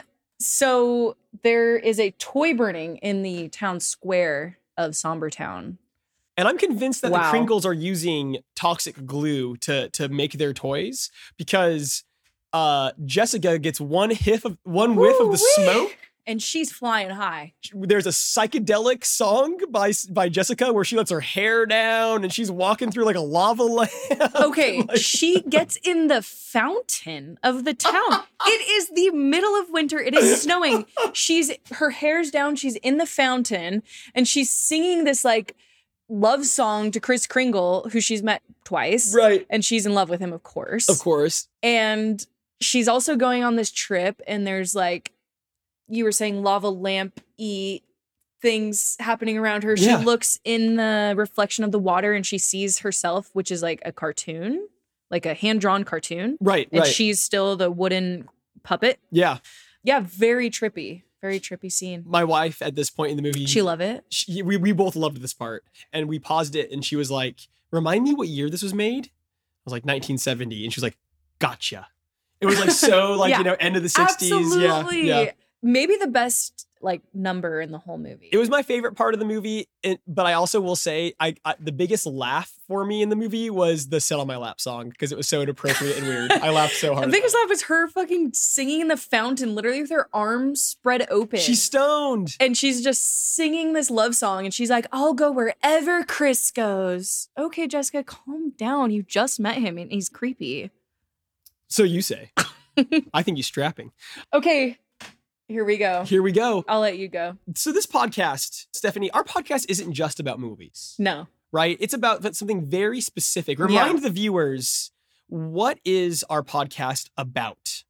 so there is a toy burning in the town square of Sombertown. And I'm convinced that Wow. the Kringles are using toxic glue to to make their toys because uh, Jessica gets one whiff of one whiff of the Woo-wee. smoke. And she's flying high. There's a psychedelic song by by Jessica where she lets her hair down and she's walking through like a lava lamp. Okay, Like- she gets in the fountain of the town. It is the middle of winter. It is snowing. She's her hair's down. She's in the fountain and she's singing this like love song to Chris Kringle, who she's met twice. right. And she's in love with him, of course. Of course. And she's also going on this trip, and there's like, you were saying, lava lamp-y things happening around her. She Yeah. looks in the reflection of the water and she sees herself, which is like a cartoon, like a hand-drawn cartoon. Right. And right. she's still the wooden puppet. yeah. Yeah, very trippy. Very trippy scene. My wife at this point in the movie, She love it. she, we, we both loved this part and we paused it and she was like, remind me what year this was made? I was like nineteen seventy. And she was like, gotcha. It was like so like, Yeah. you know, end of the sixties. Absolutely. Yeah. Yeah. Maybe the best like number in the whole movie. It was my favorite part of the movie, it, but I also will say I, I the biggest laugh for me in the movie was the "Sit on My Lap" song because it was so inappropriate and weird. I laughed so hard. The biggest laugh was her fucking singing in the fountain, literally with her arms spread open. She's stoned. and she's just singing this love song, and she's like, I'll go wherever Chris goes. Okay, Jessica, calm down. You just met him, and he's creepy. So you say. I think he's strapping. Okay, here we go. Here we go. I'll let you go. So this podcast, Stephanie, our podcast isn't just about movies, No. right? It's about something very specific. Remind the viewers, what is our podcast about?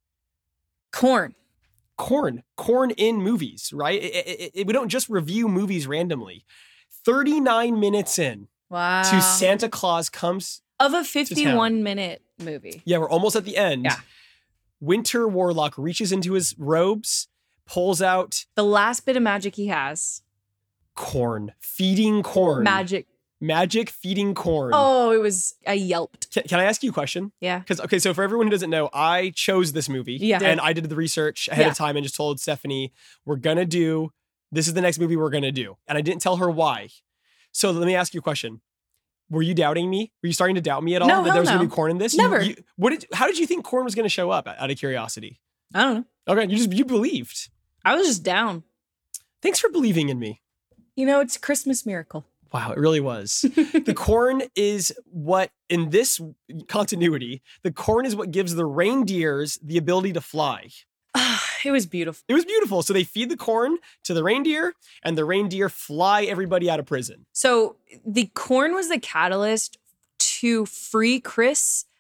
Corn. Corn, corn in movies, right? It- it- it- we don't just review movies randomly. thirty-nine minutes in Wow. to Santa Claus Comes. Of a fifty-one minute movie. Yeah, we're almost at the end. Yeah. Winter Warlock reaches into his robes, pulls out The last bit of magic he has. corn, feeding corn. Magic. Magic feeding corn. Oh, it was, I yelped. Can, can I ask you a question? Yeah. Because, okay, so for everyone who doesn't know, I chose this movie. Yeah. And I did the research ahead Yeah. of time and just told Stephanie, we're going to do, this is the next movie we're going to do. And I didn't tell her why. So let me ask you a question. Were you doubting me? Were you starting to doubt me at all No, that there hell was going to no. be corn in this? You- Never. You, what did? How did you think corn was going to show up? Out of curiosity. I don't know. Okay, you just you believed. I was just down. Thanks for believing in me. You know, it's a Christmas miracle. Wow, it really was. The corn is what, in this continuity, the corn is what gives the reindeers the ability to fly. It was beautiful. It was beautiful. So they feed the corn to the reindeer, and the reindeer fly everybody out of prison. So the corn was the catalyst to free Chris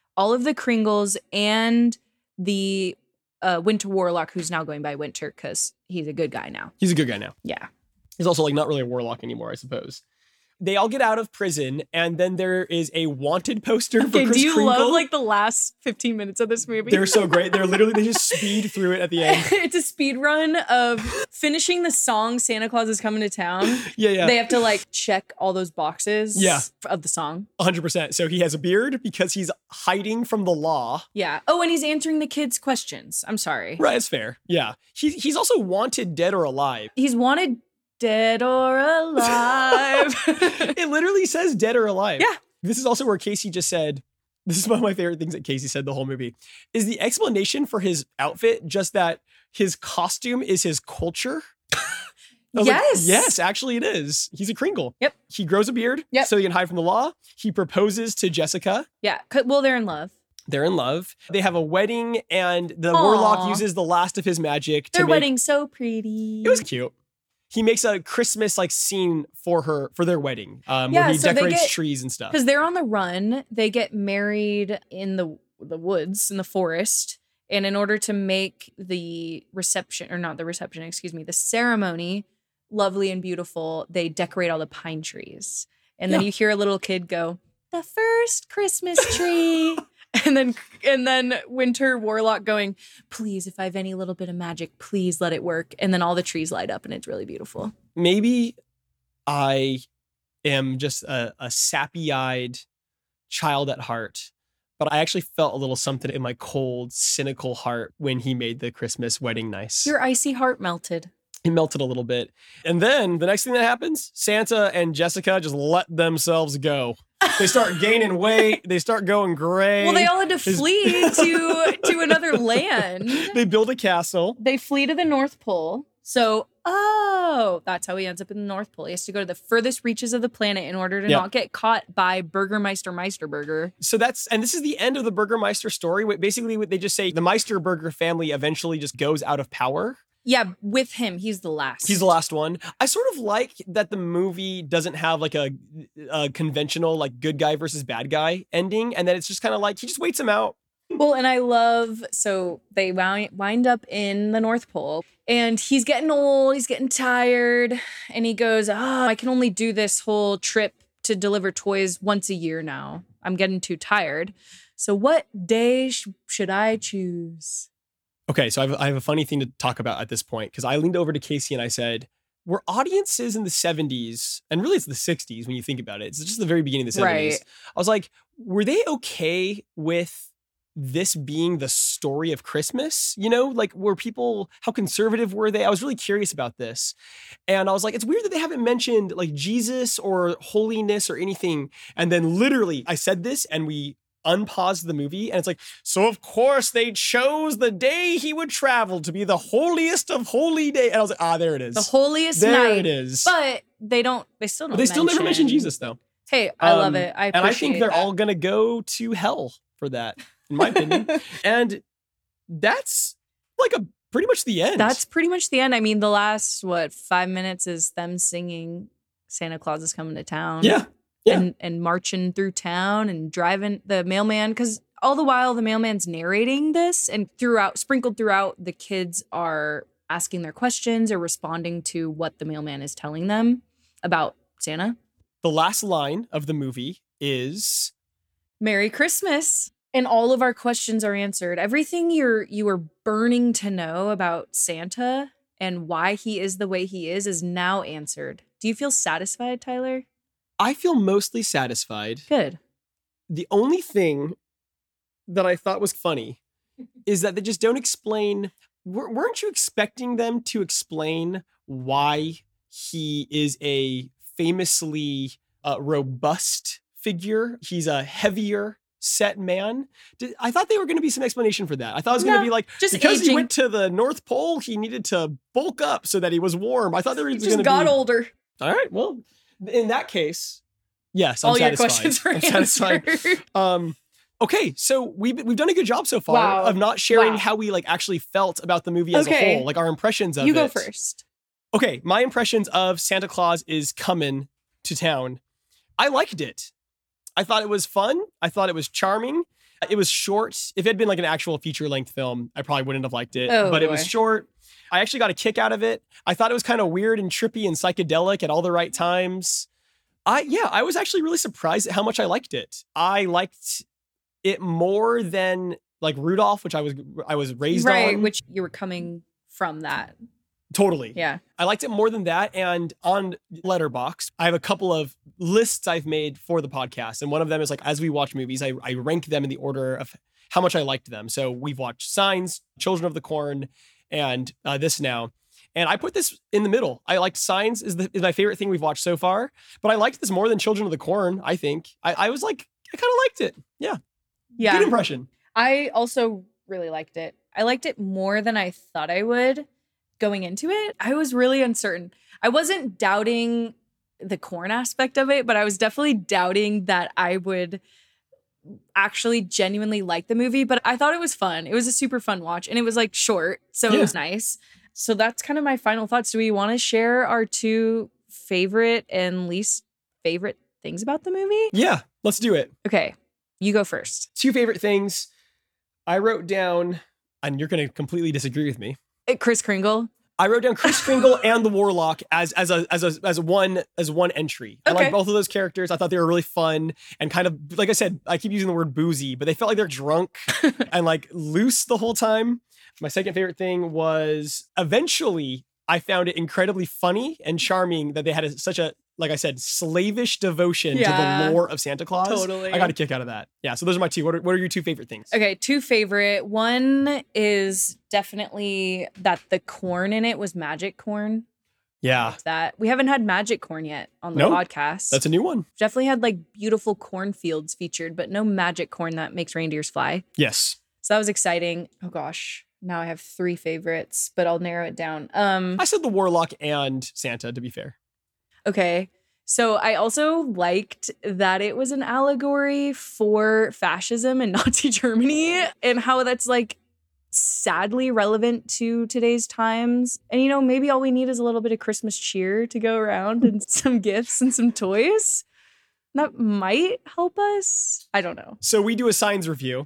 all of the Kringles and the uh, Winter Warlock, who's now going by Winter because he's a good guy now. He's a good guy now. Yeah. He's also like not really a warlock anymore, I suppose. They all get out of prison, and then there is a wanted poster Okay, for Kris do you Kringle. love like the last fifteen minutes of this movie? They're so great. They're literally, they just speed through it at the end. It's a speed run of finishing the song Santa Claus is Coming to Town. Yeah, yeah. They have to like check all those boxes Yeah. of the song. one hundred percent. So he has a beard because he's hiding from the law. Yeah. Oh, and he's answering the kids' questions. I'm sorry. Right, it's fair. Yeah. He, he's also wanted dead or alive. He's wanted dead or alive. It literally says dead or alive. Yeah. This is also where Casey just said, this is one of my favorite things that Casey said the whole movie, is the explanation for his outfit just that his costume is his culture. I was like, Yes. yes, actually it is. He's a Kringle. Yep. He grows a beard Yep. so he can hide from the law. He proposes to Jessica. Yeah. 'Cause- Well, they're in love. They're in love. They have a wedding, and the Aw. warlock uses the last of his magic to Their make... wedding's so pretty. It was cute. He makes a Christmas like scene for her for their wedding, um, Yeah, where he so they decorates get- trees and stuff. Because they're on the run. They get married in the the woods, in the forest. And in order to make the reception, or not the reception, excuse me, the ceremony lovely and beautiful, they decorate all the pine trees. And then Yeah. you hear a little kid go, "The first Christmas tree." And then and then Winter Warlock going, "Please, if I have any little bit of magic, please let it work." And then all the trees light up and it's really beautiful. Maybe I am just a, a sappy-eyed child at heart, but I actually felt a little something in my cold, cynical heart when he made the Christmas wedding nice. Your icy heart melted. It melted a little bit. And then the next thing that happens, Santa and Jessica just let themselves go. They start gaining weight. They start going gray. Well, they all had to His- flee to to another land. They build a castle. They flee to the North Pole. So, oh, that's how he ends up in the North Pole. He has to go to the furthest reaches of the planet in order to Yeah. not get caught by Burgermeister Meisterburger. So that's, and this is the end of the Burgermeister story. Wh- Basically, what they just say the Meisterburger family eventually just goes out of power. Yeah, with him, he's the last. He's the last one. I sort of like that the movie doesn't have like a, a conventional like good guy versus bad guy ending, and that it's just kind of like he just waits him out. Well, and I love, so they wind, wind up in the North Pole and he's getting old, he's getting tired, and he goes, "Oh, I can only do this whole trip to deliver toys once a year now. I'm getting too tired. So what day sh- should I choose?" Okay, so I have, I have a funny thing to talk about at this point because I leaned over to Casey and I said, were audiences in the seventies, and really it's the sixties when you think about it, it's just the very beginning of the seventies. Right. I was like, were they okay with this being the story of Christmas? You know, like were people, how conservative were they? I was really curious about this. And I was like, it's weird that they haven't mentioned like Jesus or holiness or anything. And then literally I said this and we unpaused the movie and it's like, so of course they chose the day he would travel to be the holiest of holy day. And I was like, ah, there it is. The holiest there night. it is. But they don't, they still don't But they still never mention mention Jesus though. Hey, I love Um, it. I and I appreciate think they're that. all gonna go to hell for that, in my opinion. And that's like a pretty much the end. That's pretty much the end. I mean, the last, what, five minutes is them singing Santa Claus is Coming to Town. yeah. Yeah. And, and marching through town and driving the mailman. Because all the while the mailman's narrating this, and throughout, sprinkled throughout, the kids are asking their questions or responding to what the mailman is telling them about Santa. The last line of the movie is Merry Christmas. And all of our questions are answered. Everything you're you are burning to know about Santa and why he is the way he is is now answered. Do you feel satisfied, Tyler? I feel mostly satisfied. Good. The only thing that I thought was funny is that they just don't explain. wer- Weren't you expecting them to explain why he is a famously uh, robust figure? He's a heavier set man. Did, I thought there were going to be some explanation for that. I thought it was going to No, be like, just because he aging. went to the North Pole, he needed to bulk up so that he was warm. I thought there He was just going to got be. older. All right. Well, in that case, yes, I'm all your satisfied. questions were I'm satisfied. answered. Um, okay, so we've we've done a good job so far Wow. of not sharing Wow. how we like actually felt about the movie as Okay. a whole, like our impressions of You it. go first. Okay, my impressions of Santa Claus is Coming to Town. I liked it. I thought it was fun. I thought it was charming. It was short. If it had been like an actual feature-length film, I probably wouldn't have liked it. Oh, but it boy. was short. I actually got a kick out of it. I thought it was kind of weird and trippy and psychedelic at all the right times. I yeah, I was actually really surprised at how much I liked it. I liked it more than like Rudolph, which I was I was raised right, on. which you were coming from that. Totally. Yeah. I liked it more than that. And on Letterboxd, I have a couple of lists I've made for the podcast. And one of them is like, as we watch movies, I, I rank them in the order of how much I liked them. So we've watched Signs, Children of the Corn, and uh, this now. And I put this in the middle. I liked Signs is, the, is my favorite thing we've watched so far. But I liked this more than Children of the Corn, I think. I, I was like, I kind of liked it. Yeah. Yeah. Good impression. I also really liked it. I liked it more than I thought I would going into it. I was really uncertain. I wasn't doubting the corn aspect of it, but I was definitely doubting that I would actually genuinely like the movie. But I thought it was fun. It was a super fun watch, and it was like short, so Yeah. it was nice. So that's kind of my final thoughts. Do we want to share our two favorite and least favorite things about the movie? Yeah, let's do it. Okay, you go first. Two favorite things I wrote down, and you're going to completely disagree with me. Uh, Kris Kringle. I wrote down Kris Kringle and the Warlock as as a as a as a one as one entry. I Okay. like both of those characters. I thought they were really fun and kind of, like I said, I keep using the word boozy, but they felt like they're drunk and like loose the whole time. My second favorite thing was eventually I found it incredibly funny and charming that they had a, such a, like I said, slavish devotion Yeah. to the lore of Santa Claus. Totally. I got a kick out of that. Yeah. So those are my two. What are, what are your two favorite things? Okay, two favorite. One is definitely that the corn in it was magic corn. Yeah. That we haven't had magic corn yet on the Nope. podcast. That's a new one. Definitely had like beautiful cornfields featured, but no magic corn that makes reindeers fly. Yes. So that was exciting. Oh gosh, now I have three favorites, but I'll narrow it down. Um, I said the Warlock and Santa, to be fair. okay. So I also liked that it was an allegory for fascism and Nazi Germany and how that's like sadly relevant to today's times. And you know, maybe all we need is a little bit of Christmas cheer to go around and some gifts and some toys. That might help us. I don't know. So we do a Signs review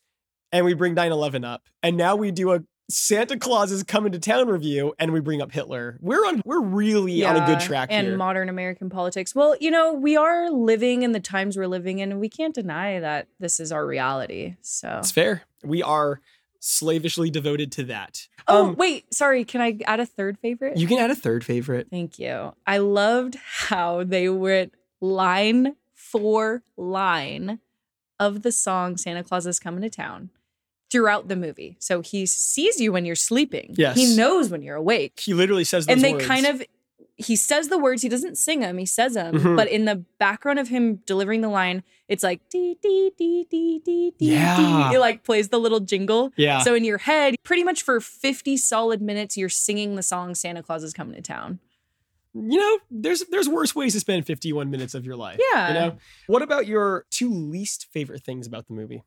and we bring nine eleven up. And now we do a Santa Claus is Coming to Town review and we bring up Hitler. We're on we're really on a good track and here. modern American politics. Well, you know, we are living in the times we're living in, and we can't deny that this is our reality. So It's fair. We are slavishly devoted to that. Oh, Um, wait, sorry. Can I add a third favorite? you can add a third favorite. Thank you. I loved how they went line for line of the song Santa Claus is Coming to Town throughout the movie. So he sees you when you're sleeping. Yes. He knows when you're awake. He literally says those And they words. kind of, he says the words, he doesn't sing them, he says them. Mhm. But in the background of him delivering the line, it's like, dee, dee, dee, dee, dee, dee, Yeah. dee. It like plays the little jingle. Yeah. So in your head, pretty much for fifty solid minutes, you're singing the song Santa Claus is Coming to Town. you know, there's there's worse ways to spend fifty-one minutes of your life. Yeah. You know? What about your two least favorite things about the movie?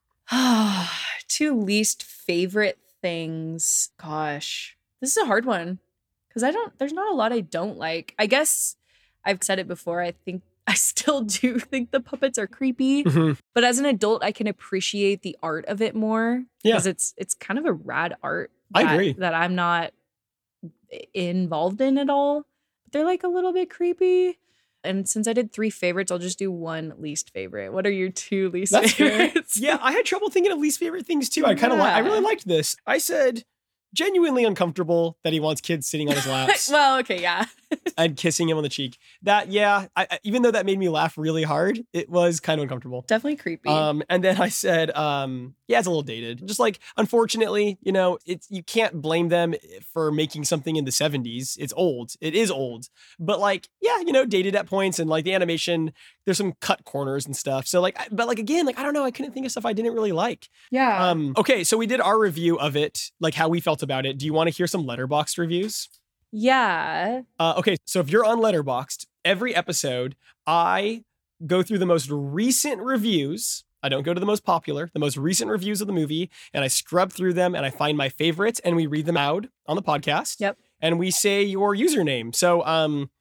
Two least favorite things. Gosh, this is a hard one because I don't, there's not a lot I don't like. I guess I've said it before. I think I still do think the puppets are creepy, Mhm. but as an adult, I can appreciate the art of it more Yeah. because it's, it's kind of a rad art. I that- agree. That I'm not involved in at all. But they're like a little bit creepy. And since I did three favorites, I'll just do one least favorite. What are your two least That's fair. favorites? Yeah, I had trouble thinking of least favorite things too. I kind of like I really Yeah. liked this. I said genuinely uncomfortable that he wants kids sitting on his laps Well, okay, yeah. and kissing him on the cheek. That yeah, I, I- even though that made me laugh really hard, it was kind of uncomfortable. Definitely creepy. Um, and then I said, um, yeah, it's a little dated. Just like, unfortunately, you know, it's you can't blame them for making something in the seventies. It's old. It is old. But like, yeah, you know, dated at points and like the animation, there's some cut corners and stuff. So like, I- but like again, like I don't know, I couldn't think of stuff I didn't really like. yeah. Um, okay, so we did our review of it, like how we felt about it. Do you want to hear some Letterboxd reviews? yeah. Uh, okay, so if you're on Letterboxd, every episode, I go through the most recent reviews. I don't go to the most popular, the most recent reviews of the movie, and I scrub through them and I find my favorites and we read them out on the podcast. Yep. And we say your username. So, um,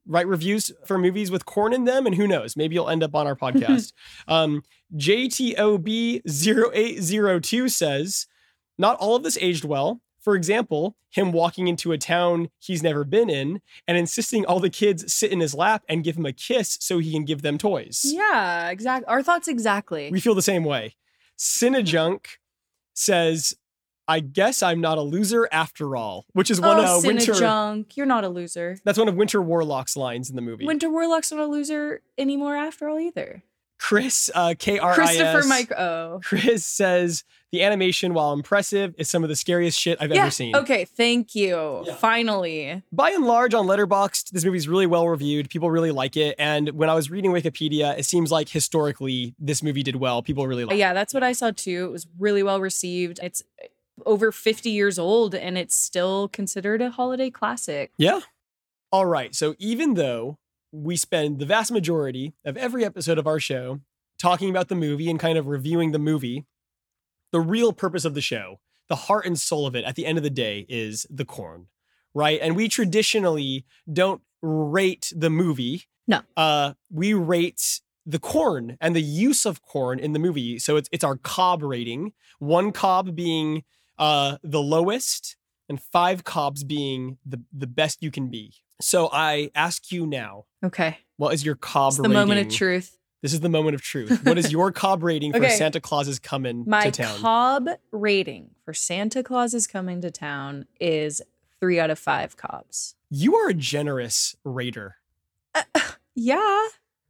write reviews for movies with corn in them, and who knows, maybe you'll end up on our podcast. um, J T O B zero eight zero two says, not all of this aged well. For example, him walking into a town he's never been in and insisting all the kids sit in his lap and give him a kiss so he can give them toys. Yeah, exactly. Our thoughts exactly. We feel the same way. Cinejunk says, I guess I'm not a loser after all, which is one oh, of Winter. Cinejunk, you're not a loser. That's one of Winter Warlock's lines in the movie. Winter Warlock's not a loser anymore after all either. Chris, uh, K R I S. Christopher Mike. Oh. Chris says, the animation, while impressive, is some of the scariest shit I've yeah, ever seen. Okay, thank you. Yeah. Finally. By and large, on Letterboxd, this movie's really well reviewed. People really like it. And when I was reading Wikipedia, it seems like historically this movie did well. People really like it. Yeah, that's what I saw too. It was really well received. It's over fifty years old and it's still considered a holiday classic. Yeah. All right. So even though we spend the vast majority of every episode of our show talking about the movie and kind of reviewing the movie, the real purpose of the show, the heart and soul of it at the end of the day is the corn, right? And we traditionally don't rate the movie. No. Uh, we rate the corn and the use of corn in the movie. So it's it's our cob rating, one cob being uh, the lowest and five cobs being the, the best you can be. So I ask you now, Okay. what is your cob It's the rating? moment of truth. This is the moment of truth. What is your cob rating for Okay. Santa Claus is Coming My to Town? cob rating for Santa Claus is Coming to Town is three out of five cobs. You are a generous rater. Uh, yeah.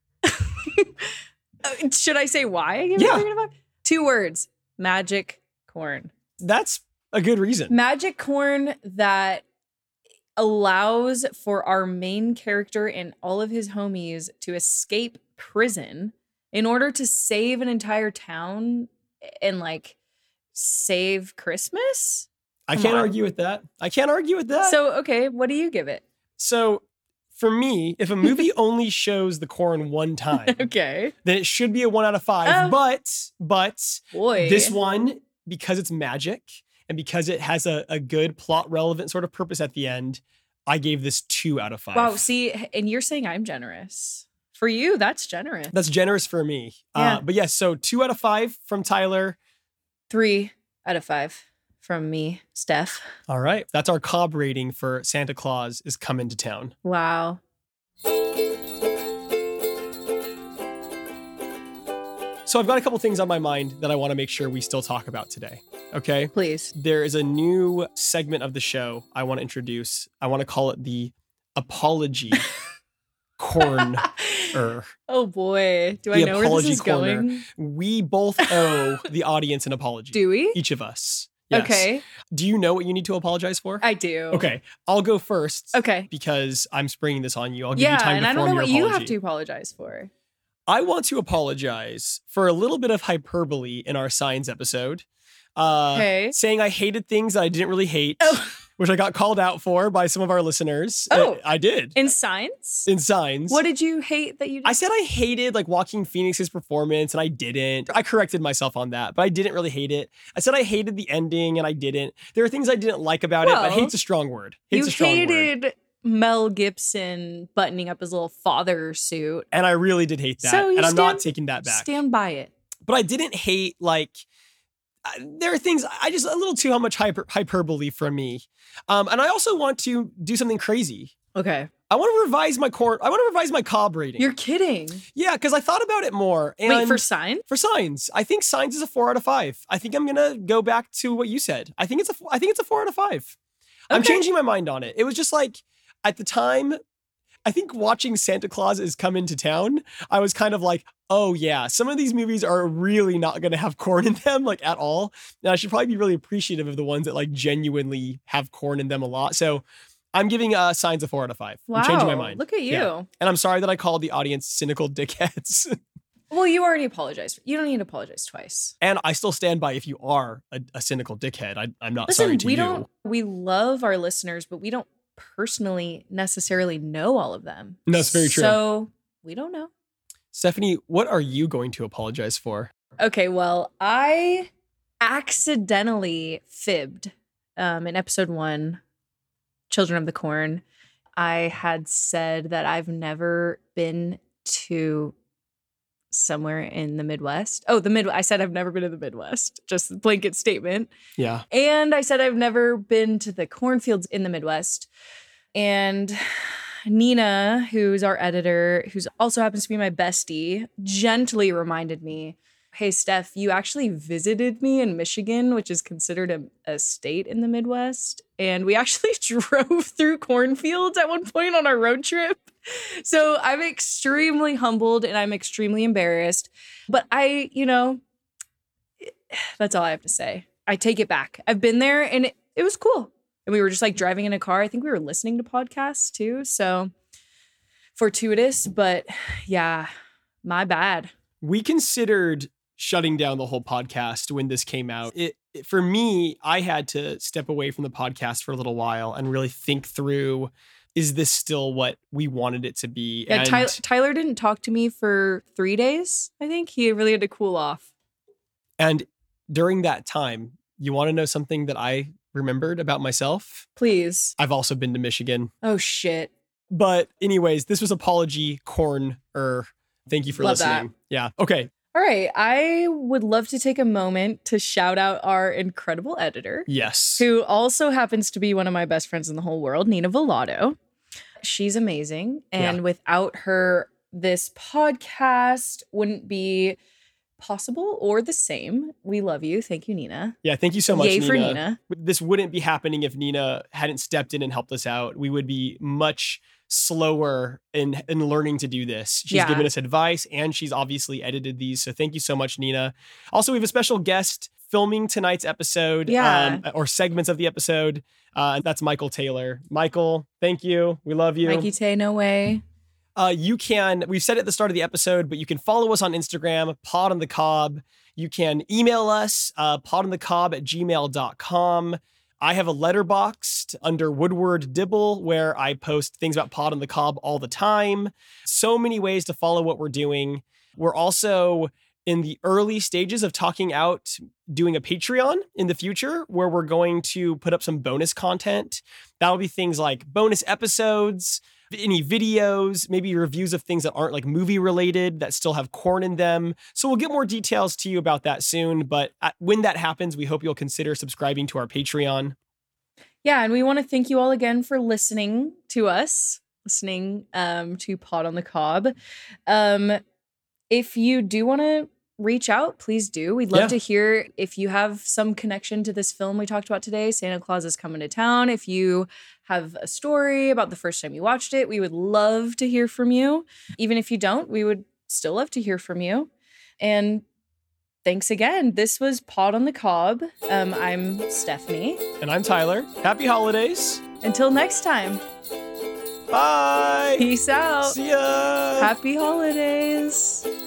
Uh, Should I say why I give Yeah. it three out of five? Two words. Magic corn. That's a good reason. Magic corn that allows for our main character and all of his homies to escape prison in order to save an entire town and like save Christmas. I Come can't on. argue with that. I can't argue with that. So, okay, what do you give it? So for me, if a movie only shows the corn one time, Okay. then it should be a one out of five. Oh. But, but Boy. this one, because it's magic and because it has a, a good plot relevant sort of purpose at the end, I gave this two out of five. Wow, see, and you're saying I'm generous. For you, that's generous. That's generous for me. Yeah. Uh, but yes, so two out of five from Tyler. Three out of five from me, Steph. All right. That's our cob rating for Santa Claus is Coming to Town. Wow. So I've got a couple things on my mind that I want to make sure we still talk about today. Okay. Please. There is a new segment of the show I want to introduce. I want to call it the Apology Corner. Oh boy. Do I The know where this apology is corner. going? We both owe the audience an apology. Do we? Each of us. Yes. Okay. Do you know what you need to apologize for? I do. Okay. I'll go first. Okay. Because I'm springing this on you. I'll give Yeah, you time and to I don't form know your what you apology. have to apologize for. I want to apologize for a little bit of hyperbole in our signs episode. Uh, Okay. Saying I hated things that I didn't really hate, Oh. which I got called out for by some of our listeners. Oh. Uh, I did. In science? In signs. What did you hate that you did? I said I hated like Joaquin Phoenix's performance and I didn't. I corrected myself on that, but I didn't really hate it. I said I hated the ending and I didn't. There are things I didn't like about it, but Well, hate's a strong word. Hate's you a strong word. hated Mel Gibson buttoning up his little father suit. And I really did hate that. So you and I'm not stand- taking that back. Stand by it. But I didn't hate like uh, there are things I just a little too much hyper, hyperbole from me. Um, and I also want to do something crazy. Okay. I want to revise my core. I want to revise my cob rating. You're kidding. yeah, because I thought about it more. And Wait, for sign? for signs, I think signs is a four out of five. I think I'm gonna go back to what you said. I think it's a. I think it's a four out of five. I'm Okay. changing my mind on it. It was just like at the time. I think watching Santa Claus is Coming to Town, I was kind of like, oh yeah, some of these movies are really not going to have corn in them like at all. And I should probably be really appreciative of the ones that like genuinely have corn in them a lot. So I'm giving uh, Signs a four out of five. Wow. I'm changing my mind. Look at you. Yeah. And I'm sorry that I called the audience cynical dickheads. Well, you already apologized. You don't need to apologize twice. And I still stand by if you are a, a cynical dickhead. I, I'm not Listen, sorry to we you. don't, we love our listeners, but we don't personally necessarily know all of them. No, it's very true. So we don't know. Stephanie, what are you going to apologize for? Okay, well, I accidentally fibbed um, in episode one, Children of the Corn. I had said that I've never been to somewhere in the Midwest. Oh, the mid. I said I've never been to the Midwest. Just a blanket statement. Yeah. And I said I've never been to the cornfields in the Midwest. And Nina, who's our editor, who's also happens to be my bestie, gently reminded me, hey, Steph, you actually visited me in Michigan, which is considered a, a state in the Midwest. And we actually drove through cornfields at one point on our road trip. So I'm extremely humbled and I'm extremely embarrassed. But I, you know, that's all I have to say. I take it back. I've been there and it, it was cool. And we were just like driving in a car. I think we were listening to podcasts too. So fortuitous, but yeah, my bad. We considered shutting down the whole podcast when this came out. It, it for me, I had to step away from the podcast for a little while and really think through, is this still what we wanted it to be? Yeah, and Tyler, Tyler didn't talk to me for three days. I think he really had to cool off. And during that time, you want to know something that I remembered about myself? Please. I've also been to Michigan. Oh, shit. But anyways, this was Apology Corner. Thank you for Love listening. that. Yeah. Okay. All right. I would love to take a moment to shout out our incredible editor. Yes. Who also happens to be one of my best friends in the whole world, Nina Volato. She's amazing. And Yeah. without her, this podcast wouldn't be possible or the same. We love you. Thank you, Nina. Yeah. Thank you so much, Yay Nina. for Nina. This wouldn't be happening if Nina hadn't stepped in and helped us out. We would be much slower in in learning to do this. She's Yeah. given us advice and she's obviously edited these. So thank you so much, Nina. Also, we have a special guest filming tonight's episode Yeah. um, or segments of the episode. Uh, and that's Michael Taylor. Michael, thank you. We love you. Mikey Tay, no way. Uh, you can, we've said it at the start of the episode, but you can follow us on Instagram, Pod on the Cob. You can email us, uh, podonthecob at gmail dot com. I have a letterboxd under Woodward Dibble where I post things about Pod on the Cob all the time. So many ways to follow what we're doing. We're also in the early stages of talking out doing a Patreon in the future where we're going to put up some bonus content. That'll be things like bonus episodes, any videos, maybe reviews of things that aren't like movie related that still have corn in them. So we'll get more details to you about that soon. But when that happens, we hope you'll consider subscribing to our Patreon. Yeah, and we want to thank you all again for listening to us, listening um, to Pod on the Cob. Um, if you do want to reach out, please do. We'd love Yeah. to hear if you have some connection to this film we talked about today, Santa Claus is Coming to Town. If you have a story about the first time you watched it, we would love to hear from you. Even if you don't, we would still love to hear from you. And thanks again. This was Pod on the Cob. Um, I'm Stephanie. And I'm Tyler. Happy holidays. Until next time, Bye. peace out. See ya. Happy holidays.